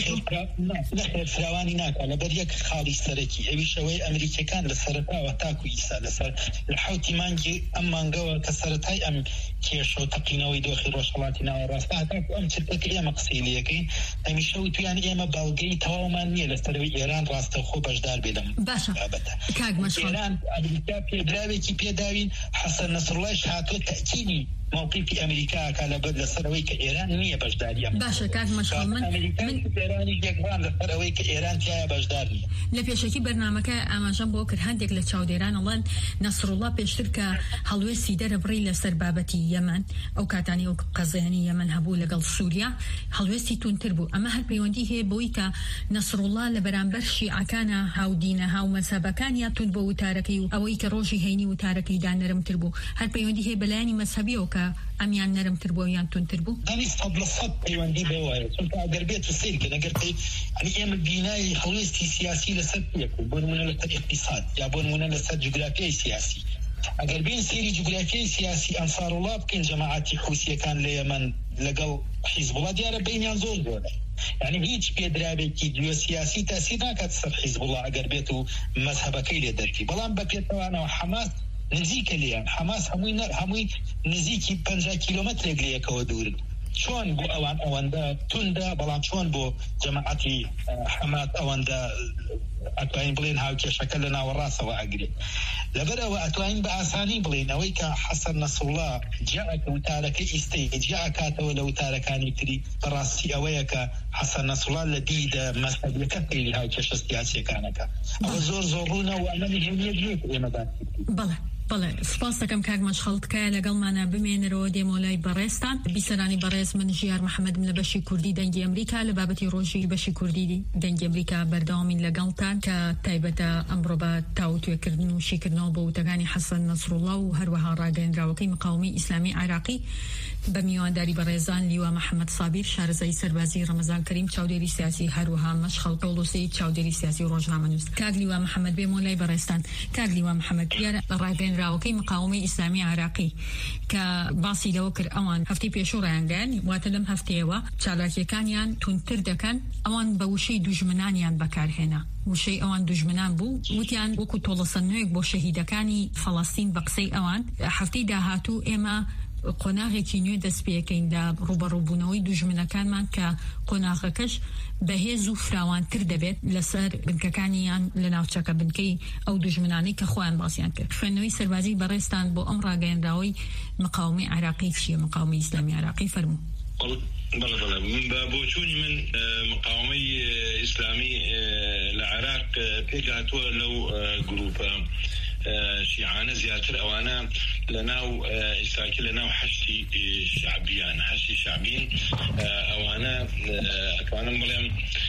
فراوانی ناکە لەبەر یەک خاڵی سەرەکی ئەویشەوەی ئەمریکەکان لە سەرەتاوە تاکو ئیسا لەسەر لە حوتی مانگی ئەم مانگەوە کە سەرەتای ئەم کێشە و تەقینەوەی دۆخی ڕۆژهەڵاتی ناوەڕاستە هەتاکو ئەم چرکەکە ئێمە قسەی لەکەین ئەمیشە وتویان ئێمە باڵگەی تەواومان نییە لەسەرەوەی ئێران ڕاستەوخۆ بەشدار بێدەم باشە کاک مەشخەڵ ئێران ئەمریکا پێدراوێکی پێداوین حەسەن نەسڕڵڵاش هاتووە تەکیدی موقفی ئەمریکاکە لەبەر لەسەرەوەی کە ئێران نییە بەشداری ئەم باشە کاک مەشخەڵ من ئێرانی یەکڕان لەسەرەوەی کە ئێران تایە بەشدار نییە لە پێشەکی بەرنامەکە ئاماژەم بۆ کرد هەندێک لە چاودێران ئەڵەن نەسڕوڵڵا پێشتر کە هەڵوێستی دەرەبڕی لەسەر بابەتی یەمەن ئەو کاتانی ئەو قەزایانی یەمەن هەبوو لەگەڵ سووریا هەڵوێستی تونتر بوو ئەمە هەر پەیوەندی هەیە بۆی کە نەسڕوڵڵا لە بەرامبەر شیعەکانە هاودینە هاو مەسەبەکانیان تون بۆ وتارەکەی و ئەوەی کە ڕۆژی هەینی وتارەکەیدا نەرمتر بوو هەر پەیوەندی هەیە بەلایانی مەسەبیەوە کە ئەمیان نەرمتر بوو یان تونتر بوو دەنی سەد لە سەد پەیوەندی بەوایە چونکە ئەگەر بێت و سیر کە ئەگەر ئێمە بینایی هەڵوێستی سیاسی لەسەر پێکو بۆ نمونە لەسەر اقتصاد یا بۆ نمونە لەسەر جوگرافیای سیاسی ئەگەر بین سیری جوگرافیای سیاسی ئەنسارڵڵا بکەین جەماعەتی حوسیەکان لە یەمەن لەگەڵ حیزبوڵڵا دیارە بینیان زۆر زۆرە یعنی هیچ پێدراوێکی دوێ سیاسی تاسی ناکات سەر حیزبوڵڵا ئەگەر بێت و مەذهبەکەی لێ دەرکی بەڵام بە پێتەوانەوە حەماس نزیکە لیان حەماس هەمووی هەمووی نزیکی پەنجا کیلۆمەترێک لە یەکەوە دوورن چۆن بۆ ئەوان ئەوەندە توندا بەڵام چۆن بۆ جەماعەتی حەماس ئەوەندە ئەتوانین بڵێن هاوکێشەکە لە ناوەڕاستەوە ئەگرێت لەبەرەوە ئەتوانین بە ئاسانی بڵێن ئەوەی کە حەسەن نەسڕڵڵا جاءکە وتارەکە ئیستەی جاءکاتەوە لە وتارەکانی تری بەڕاستی ئەوەیە کە حەسەن نەسڕڵڵا لە دیدە مەسەبیەکە پێی هاوکێشە سیاسیەکانەکە ئەوە زۆر زۆر ڕوونە و ئەمە نهێنیە جوێت ئێمەدان بەڵێ بەڵێ سپاس دەکەم کاک مەشخەڵ تکایە لەگەڵمانە بمێنەرەوە دێمۆلای بەڕێستان بیسەرانی بەڕێز من ژیار محەممەدم لە بەشی کوردی دەنگی ئەمریکا لە بابەتی ڕۆژی بەشی کوردی دەنگی ئەمریکا بەردەوامین لەگەڵتان کە تایبەتە ئەمڕۆ بە تاوتوێکردن و شیکردنەوە بە وتەکانی حەسەن نەسڕوڵڵا و هەروەها ڕاگەیەنراوەکەی مقاومەی ئیسلامی عێراقی بە میوانداری بەڕێزان لیوا محەممەد سابیر شارەزای سەربازی ڕەمەزان کەریم چاودێری سیاسی هەروەها مەشخەڵ قەولوسەی چاودێری سیاسی ڕۆژنامەنووس کاک لیوا محەممەد بێمۆلای بەڕێستان کاک لیوا محەممەد دیارە ڕاگەیەنراوەکەی مقاومەی ئیسلامی عێراقی کە باسی لەوە کرد ئەوان هەفتەی پێشوو ڕایانگەیان واتە لەم هەفتەیەوە چالاکیەکانیان تونتر دەکەن ئەوان بە وشەی دوژمنانیان بەکارهێنا وشەی ئەوان دوژمنان بوو وتیان وەکو تۆڵەسەنوێک بۆ شەهیدەکانی فەڵەستین بە قسەی ئەوان هەفتەی داهاتوو ئێمە قۆناغێکی نوێ دەست پێەکەیندا ڕوبەڕووبوونەوەی دوژمنەکانمان کە قۆناغەکەش بەهێز و فراوانتر دەبێت لەسەر بنکەکانیان لە ناوچەکە بنکەی ئەو دوژمنانەی کە خۆیان باسییان کرد خوێندنەوەی سەربازی بەڕێستان بۆ ئەم ڕاگەیەنراوەی مقاومەی عێراقی چییە مقاومەی ئیسلامی عێراقی فەرموو بۆ چوونی من مقاومەی ئیسلامی لە عێراق پێگاتووە لەو گروپە شیعانە زیاتر ئەوانە لە ناو ئیساکی لە ناو حەشتی شعبیان حەشتی شعبین ئەوانە ئەتوانم بڵێم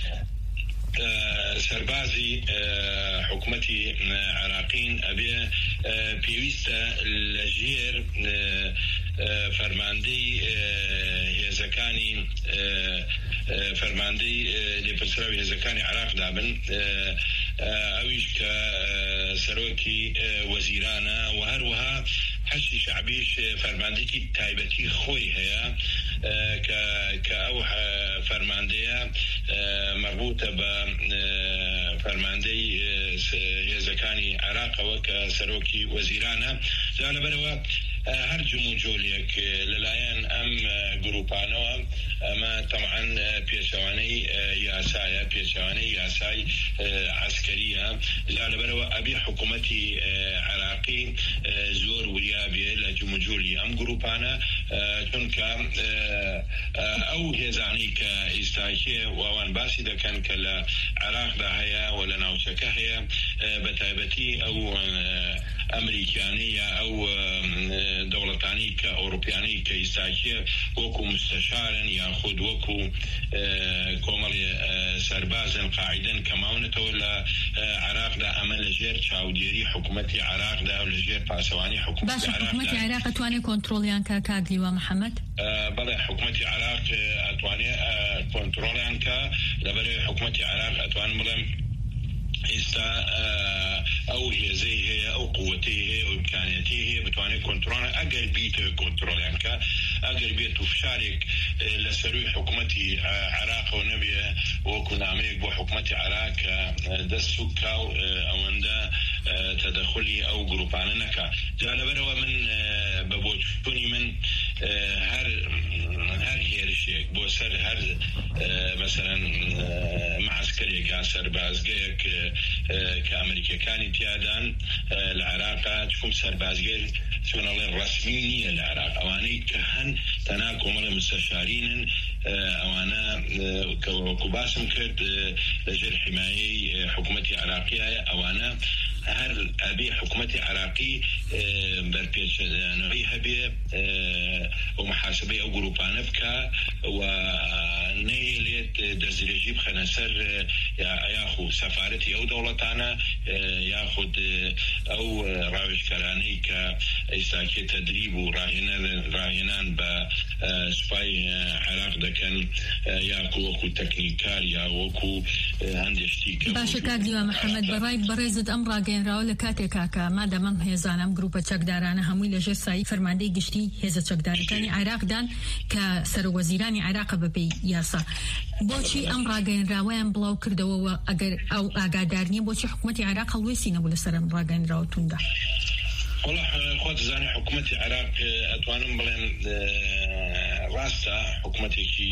سەربازی حکومەتی عێراقین ئەبێ پێویستە لە ژێر فەرماندەی هێزەکانی فەرماندەی لێپرسراوی هێزەکانی عێراق دابن ئەویش کە سەرۆکی وەزیرانە و هەروەها حەشتی شعبیش فەرماندەیەکی تایبەتی خۆی هەیە کە ئەو فەرماندەیە مربوطە بە فەرماندەی هێزەکانی عێراقەوە کە سەرۆکی وەزیرانە جا لەبەرەوە هەر جمو جۆلیەک لەلایەن ئەم گروپانەوە ئەمە تەمعەن پێچەوانەی یاسایە پێچەوانەی یاسای عسکەریە جا لەبەرەوە ئەبێ حکوومەتی عێراقی زۆر وریابێ لە جمو جۆلی ئەم گروپانە چونکە ئەو هێزانی کە ئیستاکێ وان باسی دەکەن کە لە عێراقدا هەیە و لە ناوچەکە هەیە بە تایبەتی ئەو ئەمریکانی یا ئەو دەوڵەتانی کە ئەوروپیانی کە ئیستاکێ وەکو مستەشارن یاخود وەکو کۆمەڵی سەربازن قاعدەن کە ماونەتەوە لە عێراقدا ئەمە لەژێر چاودێری حکوومەتی عێراقدا و لەژێر پاسەوانی حکوومەتی عێراق حکوومەتی عێراق ئەتوانێت کۆنتڕۆڵیان کە کاگلیوە محەممەد بەڵێ حکوومەتی عێراق ئەتوانێت کۆنتڕۆڵیان کە لەبەرەوەی حکوومەتی عێراق ئەتوانم بڵێم ئێستا ئەو هێزەی هەیە ئەو قووەتەی هەیە و ئیمکانیەتی هەیە بتوانێت کۆنتڕۆڵ ئەگەر بیتەوە کۆنتڕۆڵیان کە ئەگەر بێت و فشارێک لەسەروی حکوومەتی عێراقەوە نەبێ وەکو نامەیەک بۆ حکوومەتی عێراق دەست سوکا و ئەوەندە تەدەخلی ئەو گروپانە نەکا جا لەبەرەوە من بە بۆچوونی من هەر هەر هێرشێک بۆ سەر هەر مەسەرەن معسکرێکا سەربازگەیەک کە ئەمریکەکانی تیادان لە عێراقا چکم سەربازگەر چۆنەڵێ ڕەسمی نییە لە عێراق ئەوانەی کە هەن تەنها کۆمەڵە مستەشارینن ئەوانە کە وەکو باسم کرد لەژێر حیمایەی حکوومەتی عێراقیایە ئەوانە هەر ئەبێ حکوومەتی عێراقی بەرپێچەدانەوەی هەبێ و محاسبەی ئەو گروپانە بکە و نەیەلێت دەستدرێژی بخەنە سەر یاخود سەفارەتی ئەو دەوڵەتانە یاخود ئەو ڕاوێژکەرانەی کە ئێستاکێ تەدریب و ڕاهێنان بە سوپای عێراق دەکەن یاکو وەکو تەکنیکار یا وەکو هەندێشتی کە باشە کاگلیوە محەممەد بەڕای بەڕێزت ئەم ڕاگەیەنراوە لە کاتێکا کە مادەمەم هێزانم گروپە چەکدارانە هەمووی لەژێر سایی فەرماندەی گشتی هێزە چەکدارەکانی عێراقدان کە سەرۆەزیرانی عێراق بەپێی یاسا بۆچی ئەم ڕاگەیەنراوەیان بڵاو کردەوە ئەگەر ئەو ئاگادار نیە بۆچی حکوومەتی عێراق هەڵوێستی نەبوو لەسەر ئەم ڕاگەیەنراوە توندا والله خۆت زانێ حکوومەتی عێراق ئەتوانم بڵێم ڕاستە حکوومەتێکی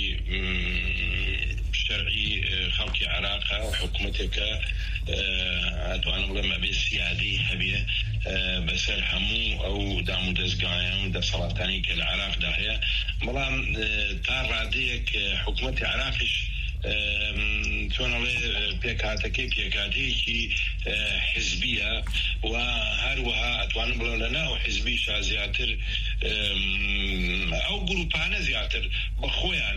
شەرعی خەڵکی عێراقا و حکوومەتێکە ئەتوانم بڵێم ئەبێ سیادی هەبێ بەسەر هەموو ئەو دام و دەستگایان و دەسەڵاتانی کە لە عێراقدا هەیە بەڵام تا ڕادەیەک حکوومەتی عێراقیش چۆنەڵێ پێکهاتەکەی پێکاتەیەکی حزبیە و هەروەها ئەتوانم بڵێم لە ناو حزبیشا زیاتر ئەو گروپانە زیاتر بە خۆیان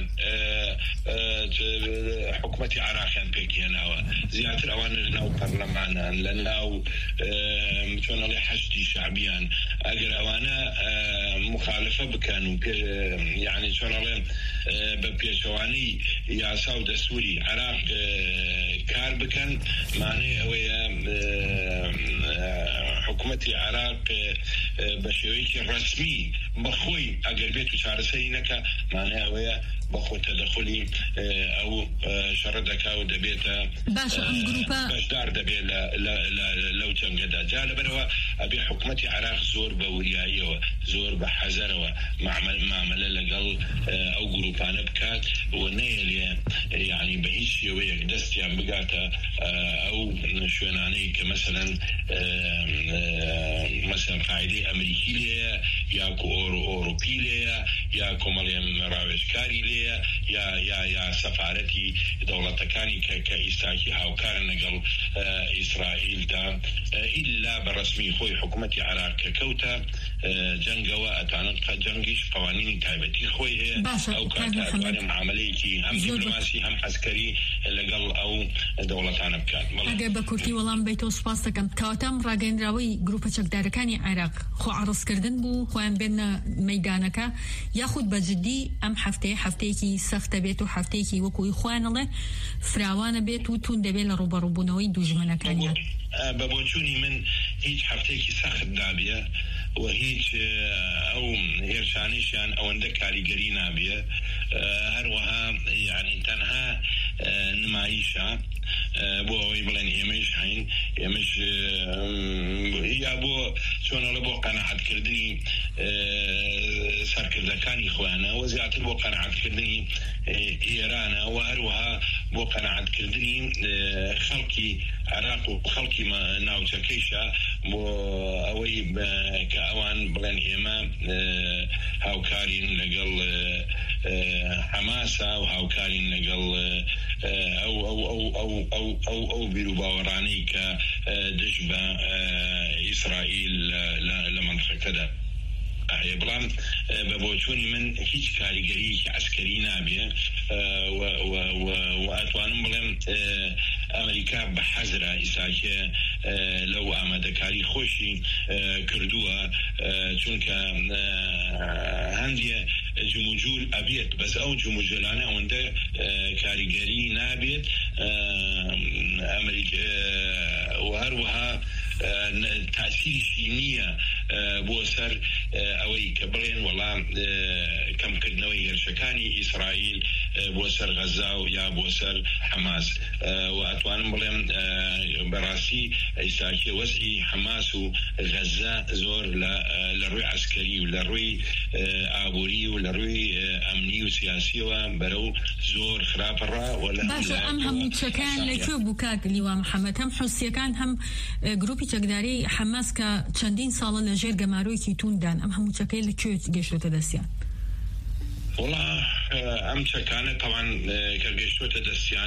حکوومەتی عێراقیان پێکهێناوە زیاتر ئەوانە لە ناو پەرلەمانان لە ناو چۆنەڵێ حەشتی شعبیان ئەگەر ئەوانە مخالفە بکەن و یعنی چۆنەڵێ بە پێچەوانەی یاسا و دەستوری عێراق کار بکەن معنی ئەوەیە حکوومەتی عێراق بە شێوەیەکی ڕەسمی بەخۆی ئەگەر بێت و چارەسەری نەکە معنی ئەوەیە بەخۆ تەدەخلی ئەو شەڕە دەکا و دەبێتە بەشدار دەبێت لەو جەنگەدا جا لەبەرەوە ئەبێ حکوومەتی عێراق زۆر بە وریاییەوە زۆر بە حەزەرەوە مامەلە لەگەڵ ئەو گروپانە بکات و نەیەلێ یعنی بە هیچ شێوەیەک دەستیان بگاتە ئەو شوێنانەی کە مەسەلەن مەسەلەن قاعدەی ئەمریکی لێیە یاکو ئۆروپی لێیە یا کۆمەڵێن ڕاوێژکاری لێیە یا یا یا سەفارەتی دەوڵەتەکانی کە کە ئیستاکی هاوکارن لەگەڵ ئیسرائیلدا ئیلا بە ڕەسمی خۆی حکوومەتی عێراق کە کەوتە جەنگەوە ئەتوانن جەنگیش قوانینی تایبەتی خۆی هەیە ئەو کاتە ئەتوانێت معاملەیەکی هەم دیپلۆماسی هەم عەسکەری لەگەڵ ئەو دەوڵەتانە بکات. ئەگەر بە کورتی وەڵام بیتەوە سوپاس دەکەم. کەواتەم ڕاگەیەنراوەی گروپە چەکدارەکانی عێراق خۆ عەرزکردن بوو خۆیان بێنە مەیدانەکە یاخود بەجددی ئەم هەفتەیە هەفتەیەکی سەختە بێت و هەفتەیەکی وەکوی خۆیانەڵێ فراوانە بێت و تون دەبێت لە ڕوبەڕووبوونەوەی دوژمنەکانیان. بە بۆچوونی من هیچ هەفتەیەکی سەخت دابێ و هیچ ئەو هێرشانیشیان ئەوەندە کاریگەری نابێ هەروەها یعنی تەنها نمایشە بۆ ئەوەی بڵێن ئێمەش هەین ئێمەش یا بۆ چۆنەڵە بۆ قەنەعەتکردنی سەرکردەکانی خۆیانە و زیاتر بۆ قەنەعەتکردنی ئێرانە و هەروەها بۆ قەنەعەتکردنی خەڵکی عراق و خەڵکی ناوچەکەیشە بۆ ئەوەی کە ئەوان بڵێن ئێمە هاوکارین لەگەڵ حەماسا و هاوکارین لەگەڵ ئەو ئەو ئەو ئەو ئەو ئەو ئەو بیر و باوەڕانەی کە دژ بە ئیسرائیل لە منطقەکەدا هەیە. بەڵام بە بۆچوونی من هیچ کاریگەریەکی عەسکەری نابێ و ئەتوانم بڵێم ئەمریکا بە حەزرا ئیساکێ لەو ئامادەکاری خۆشی کردووە، چونکە هەندێ جموجول ئەبێت، بەس ئەو جموجلانە ئەوەندە کاریگەری نابێت ئەمریکا و هەروەها تاثیریشی نییە بۆ سەر ئەوەی کە بڵێن وەڵام کەمکردنەوەی هێرشەکانی ئیسرائیل بۆ سەر غەزا و یا بۆ سەر حەماس. و ئەتوانم بڵێم بەڕاستی ئیساکێ وەزعی حەماس و غەزا زۆر لە ڕووی عەسکەری و لە ڕووی ئابووری و لە ڕووی ئەمنی و سیاسیەوە بەرەو زۆر خراپەڕا. باشە ئەم هەموو چەکان لەکوێ بوو کاک لیوا محەممەد؟ هەم حوسیەکان هەم گروپی چەکداری حەماس کە چەندین ساڵە لە ژێر گەمارویەکی توندان، ئەم هەموو چەکەی لەکوێ گەشتۆتە دەستیان؟ وڵا ئەم چەکانە تەوان کە گەشتۆتە دەستیان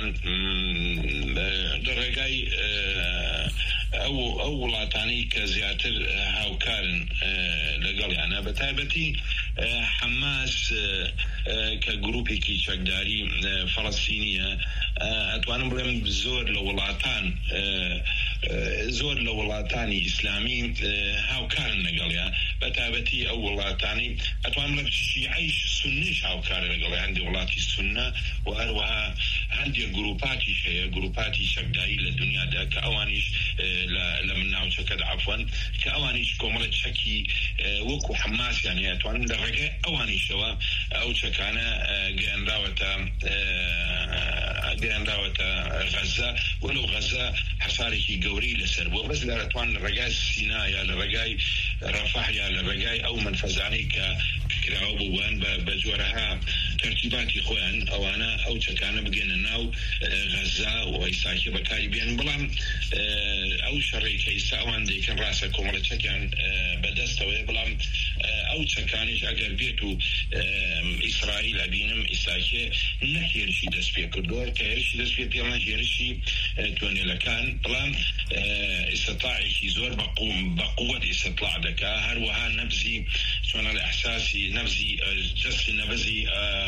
ڕێگای ئەو ئەو وڵاتانی کە زیاتر هاوکارن لەگەڵیانە، بە تایبەتی حەماس کە گروپێکی چەکداری فەڵەستینیە، ئەتوانم بڵێم زۆر لە وڵاتان زۆر لە وڵاتانی ئیسلامی هاوکارن لەگەڵیان، بە تایبەتی ئەو وڵاتانی ئەتوانم بڵێم شیعەیش سونیش هاوکارە لەگەڵی هەندێک وڵاتی سونە و هەروەها هەندێک گروپاتیش هەیە، گروپاتی چەکداری لە دنیادا کە ئەوانیش لە من ناوچەکەدا عەفوەن کە ئەوانیش کۆمەڵە چەکی وەکو حەماسیان هەیە، ئەتوانم لە ڕێگەی ئەوانیشەوە ئەو چەکانە گەیاندراوەتە گەیاندراوەتە غەزا، وەلو غەزا حەسارێکی گەورەی لەسەر بووە، بەس لە ئەتوان لە ڕێگای سینا یا لە ڕێگای ڕەفەح یا لە ڕێگای ئەو منفەزانەی کە پکراوە بووان بە جۆرەها تەرتیباتی خۆیان ئەوانە ئەو چەکانە بگەنە ناو غەزا و ئیساکێ بەکاری بێن. بەڵام ئەو شەڕێک کە ئیسا ئەوان دەیکەن ڕاستە کۆمەڵە چەکیان بەدەستەوەیە، بەڵام ئەو چەکانیش ئەگەر بێت و ئیسرائیل ئەبینم ئیساکێ نە هێرشی دەست پێ کردووە، کە هێرشی دەست پێ پێڵە هێرشی تۆنێلەکان، بەڵام ئیستیطاعێکی زۆر بە قووەت ئیستیطلاع دەکا، هەروەها نەبزی چۆنە لە ئەحساسی نەبزی جەستی نەبزی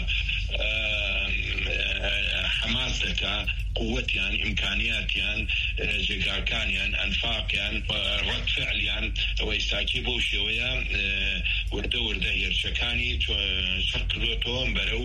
حەماس دەکا، قوتیان، ئیمکانیاتیان، جێگاکانیان، ئەنفاقیان، ڕەت فعلیان، ئەوە ئیساکێ بەو شێوەیە وردە وردە هێرشەکانی سەر کردوێتەوە بەرەو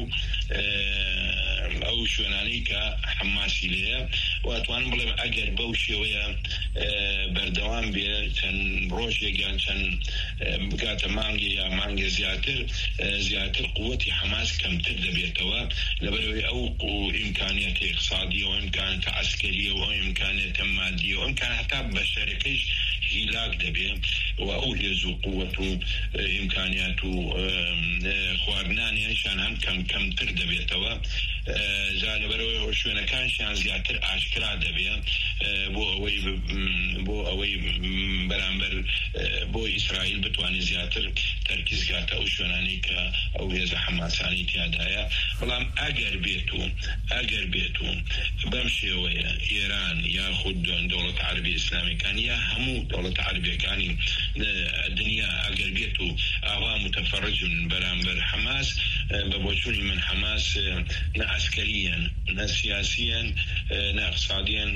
ئەو شوێنانەی کە حەماسی لێیە. و ئەتوانم بڵێم ئەگەر بەو شێوەیە بەردەوام بێ چەند ڕۆژێک یان چەند بگاتە مانگێ یا مانگێ زیاتر زیاتر قووەتی حەماس کەمتر دەبێتەوە لەبەرەوەی ئەو ئیمکانیەتی اقتصادیە و ئیمکانیەتە عەسکەریە و ئیمکانیەتە مادیە و ئیمکان هەتا بەشەرەکەیش هیلاک دەبێت و ئەو هێز و قووەت و ئیمکانیات و خواردنانیانشان هەم کەم کەمتر دەبێتەوە، جا لەبەرەوەی شوێنەکانشیان زیاتر ئاشکرا دەبێت بۆ ئەوەی بۆ ئەوەی بەرامبەر بۆ ئیسرائیل بتوانێت زیاتر تەرکیزگاتە ئەو شوێنانەی کە ئەو هێزە حەماسانی تیادایە. بەڵام ئەگەر بێت و ئەگەر بێت و بەم شێوەیە ئێران یاخود دەوڵەتە عەرەبی ئیسلامیەکان یا هەموو دەوڵەتە عەرەبیەکانی دنیا ئەگەر بێت و ئاوا متەفەررجن بەرامبەر حەماس، بە بۆچوونی من حەماس نە عەسکەریەن نە سیاسیەن نە اقتصادیەن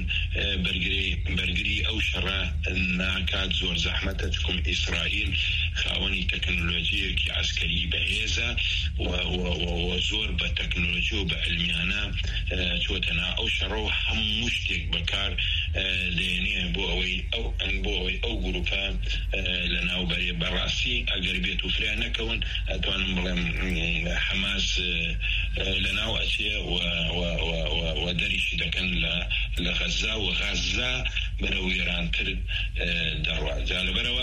بەرگری ئەو شەڕە ناکات، زۆر زەحمەتە، چکم ئیسرائیل خاوەنی تەکنۆلۆژیەکی عەسکەری بەهێزە و زۆر بە تەکنۆلۆژی و بە علمیانە چۆتە ناو ئەو شەڕە و هەموو شتێک بەکار دێنێ بۆ ئەوەی ئەو بۆ ئەوەی ئەو گروپە لە ناوبەرێ بەڕاستی ئەگەر بێت و فرا نەکەون ئەتوانم بڵێم حەماس لە ناو ئەچێ و دەریشی دەکەن لە غەزا و غەزا بەرەو وێرانتر دەڕوا. جا لەبەرەوە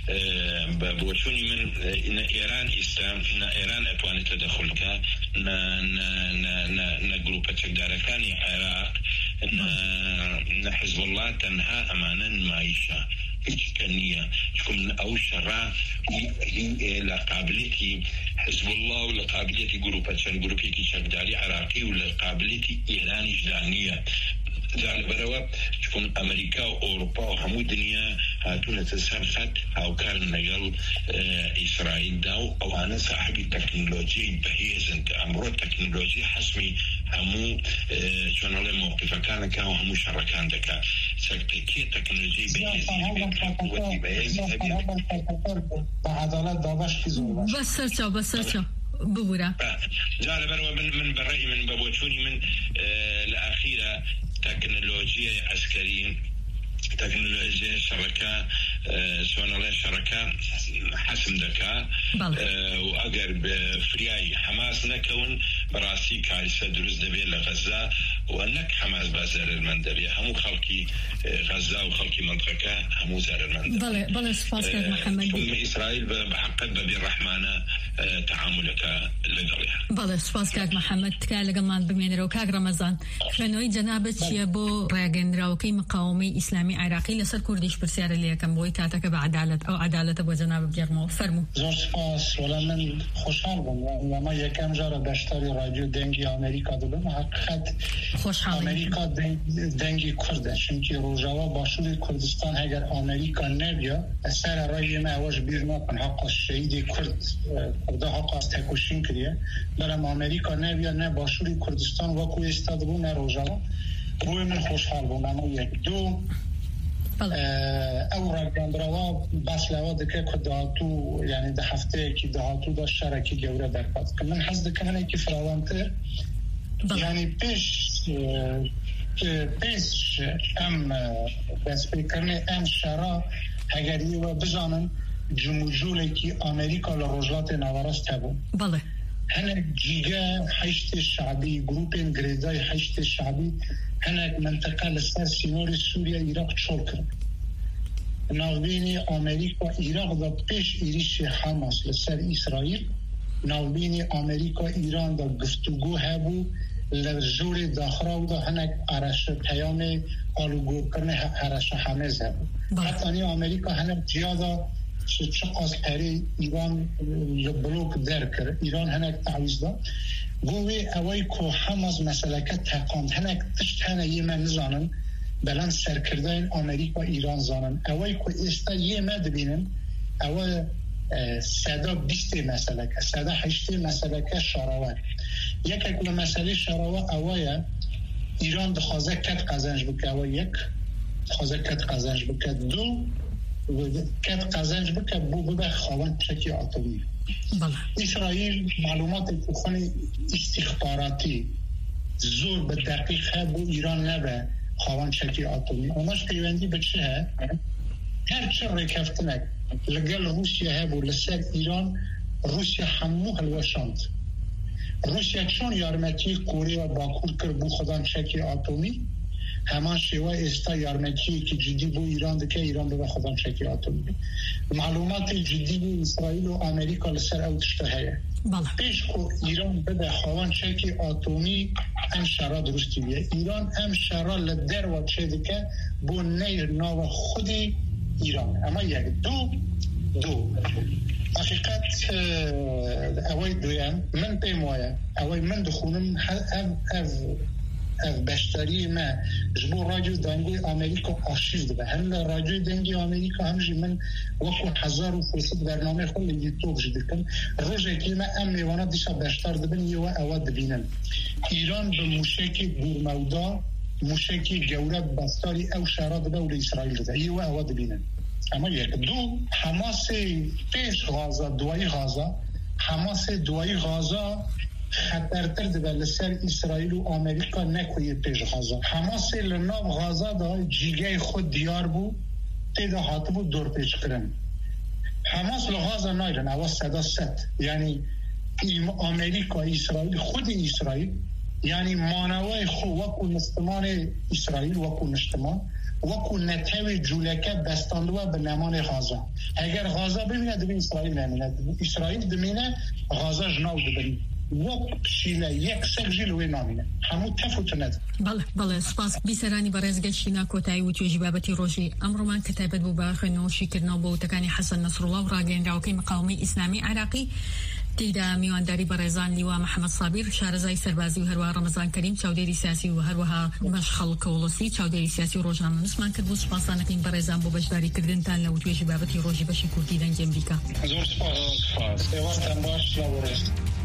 بۆچوونی من نە ئێران ئیسلام نە ئێران ئەتوانێت تەدەخولکە نە گروپە چەکدارەکانی عێراق ان حزب الله تنها امانا معيشه كنية تكون أو شراء هي لقابلتي حزب الله ولقابلتي جروباتشان جروبي كي شغالي عراقي ولقابلتي إيران إجدانية زال بروا تكون أمريكا وأوروبا وهمو دنيا هاتون تسرفت أو كان نقل آه إسرائيل داو أو أنا صاحب التكنولوجيا بهيز أنت أمر التكنولوجيا حسمي همو آه شون الله موقف كان كان همو شركان دكا سكتكي تكنولوجيا بهيز قوتي بهيز بعدالة دابش كيزو بس سرچا بس سرچا ببورا زال بروا من من برأي من بابوتوني من آه الأخيرة تكنولوجيا عسكرية تكنولوجيا شركة سوان الله شركة حسم ذكاء وأقر بفرياي حماس نكون براسي كارثة دروز دبي لغزة وأنك حماس بازار المندبي همو خلقي غزة وخلقي منطقة همو زار المندبي بله بله سفاسك محمد ثم إسرائيل بحقق ببي الرحمن تعاملك لقلها بله سفاسك محمد تكال لقمان بمين روكاك رمضان خلنوي جنابت يبو راجن راوكي مقاومي إسلامي عراقي لسر كرديش برسيار اللي كم بوي كاتك بعدالة أو عدالة أبو جناب بجرمو فرمو زور سپاس ولا من خوشحال بم و ما یکم جار بشتاری رادیو دنگی آمریکا دبم حقیقت آمریکا دنگی کرده چونکی روجاوا باشوری کردستان اگر آمریکا نبیا اثر رای ما اواج بیر نکن حق شهید کرد کرده حق از تکوشین کریه برم آمریکا نبیا نه باشوری کردستان وکو استاد بو نه روجاوا بوی من خوشحال بم اما یک دو او رقمروا بس لوا دکه که دهاتو یعنی ده هفته که دهاتو دا شرکی گوره درکات که من حس دکه هنه که فراوانتر یعنی پیش پیش ام بس بکرنه ام شرا اگری و بزانن جموجوله که امریکا لروجلات نوارست هبون بله هنه جیگه حیشت شعبی گروپین گریدای حیشت شعبی هنه منطقه لسر سینور سوریا ایراق چول کرد ناوبینی امریکا ایراق دا پیش ایریش حماس لسر اسرائیل ناوبینی امریکا ایران دا گفتگو هبو لجور داخراو دا هنه عرش پیام آلوگو کرنه عرش حمز هبو حتی امریکا هنه جیادا چه از هری ایران بلوک در کرد ایران هنگ تعویض داد گوی اوای که حماس مسئله که تقاند هنگ تشت هنه یه من نزانن بلند سرکرده این امریکا ایران زانن اوای که استا یه مد بینن اوای ساده بیست مسئله که ساده هشت مسئله که شراوه یک اکل مسئله شراوه اوای ایران دخوازه کت قزنج بکه اوای یک دخوازه کت قزنج بکه دو کت قزنج بکه بو ببه خواهان چکی آتومی اسرائیل معلومات خونی استخباراتی زور به دقیقه بو ایران نبه خواهان چکی آتومی اوناش پیوندی به چه ها؟ هر چه رکفتنک لگل روسیه هبو لسر ایران روسیه همو هلوشاند روسیه چون یارمتی کوریا باکور کر بو خودان چکی آتومی همان شیوه استا یارمتی که جدی بو ایران دکه ایران به خودان چکی آتومی معلومات جدی بو اسرائیل و امریکا لسر او تشته هیه پیش که ایران بده خوان چکی آتومی ام شرا درستی بیه ایران ام شرا لدر و چه دکه بو نیر ناو خودی ایران اما یک دو دو حقیقت اوی دویم من پیمویه اوی من دخونم اف اف اف بشتری ما جبو رادیو دنگی آمریکا آرشیو ده هم رادیو دنگی آمریکا همجی من وقت هزار و فرصت برنامه خود یوتیوب جدیدم روزی که ما ام میوانا دیشا بشتر دبن یو اوا دبینن ایران به موشکی بورمودا موشکی گوره بستاری او شراد دول اسرائیل ده یو اوا دبینن اما یک دو حماس پیش غازه دوای غازه حماس دوای غازه خطرتر ده لسر اسرائیل و امریکا نکوی پیش غازه حماس لناب غازه ده جیگه خود دیار بو تیده حاطه بو دور پیش کرن حماس لغازه نایرن اوا صدا ست یعنی امریکا اسرائیل خود اسرائیل یعنی مانوای خو وکو نستمان اسرائیل وکو نشتمان وکو نتوی جولکه بستاندوه به نمان غازه اگر غازه ببینه دبین اسرائیل نمینه اسرائیل دمینه غازه جناو دبین وەک پشیلە یەکسەر ژی لەوێ نامینە هەموو تەفوتنەت. بەڵێ بەڵێ سپاس بیسەرانی بەڕێزگەشتینا کۆتایی و توێژی بابەتی ڕۆژی ئەمڕۆمان کە تایبەت بوو بە خوێندنەوەشیکردنەوە بۆ وتەکانی حەسەن نەسڕوڵڵا و ڕاگەیەنراوەکەی مقاومەی ئیسلامی عێراقی تێدا میوانداری بەڕێزان لیوا محەممەد سابیر شارەزای سەربازی و هەروە ڕەمەزان کەریم چاودێری سیاسی و هەروەها مەشخەڵ کەوڵسی چاودێری سیاسی و ڕۆژنامە نووسمان کرد بۆ سوپاسانەکەین بەڕێزان بۆ بەشداریکردنتان لە توێژی بابەتی ڕۆژی بەشی کورتی دەنگی ئەمریکا. زۆر سپاس. سپاس. باش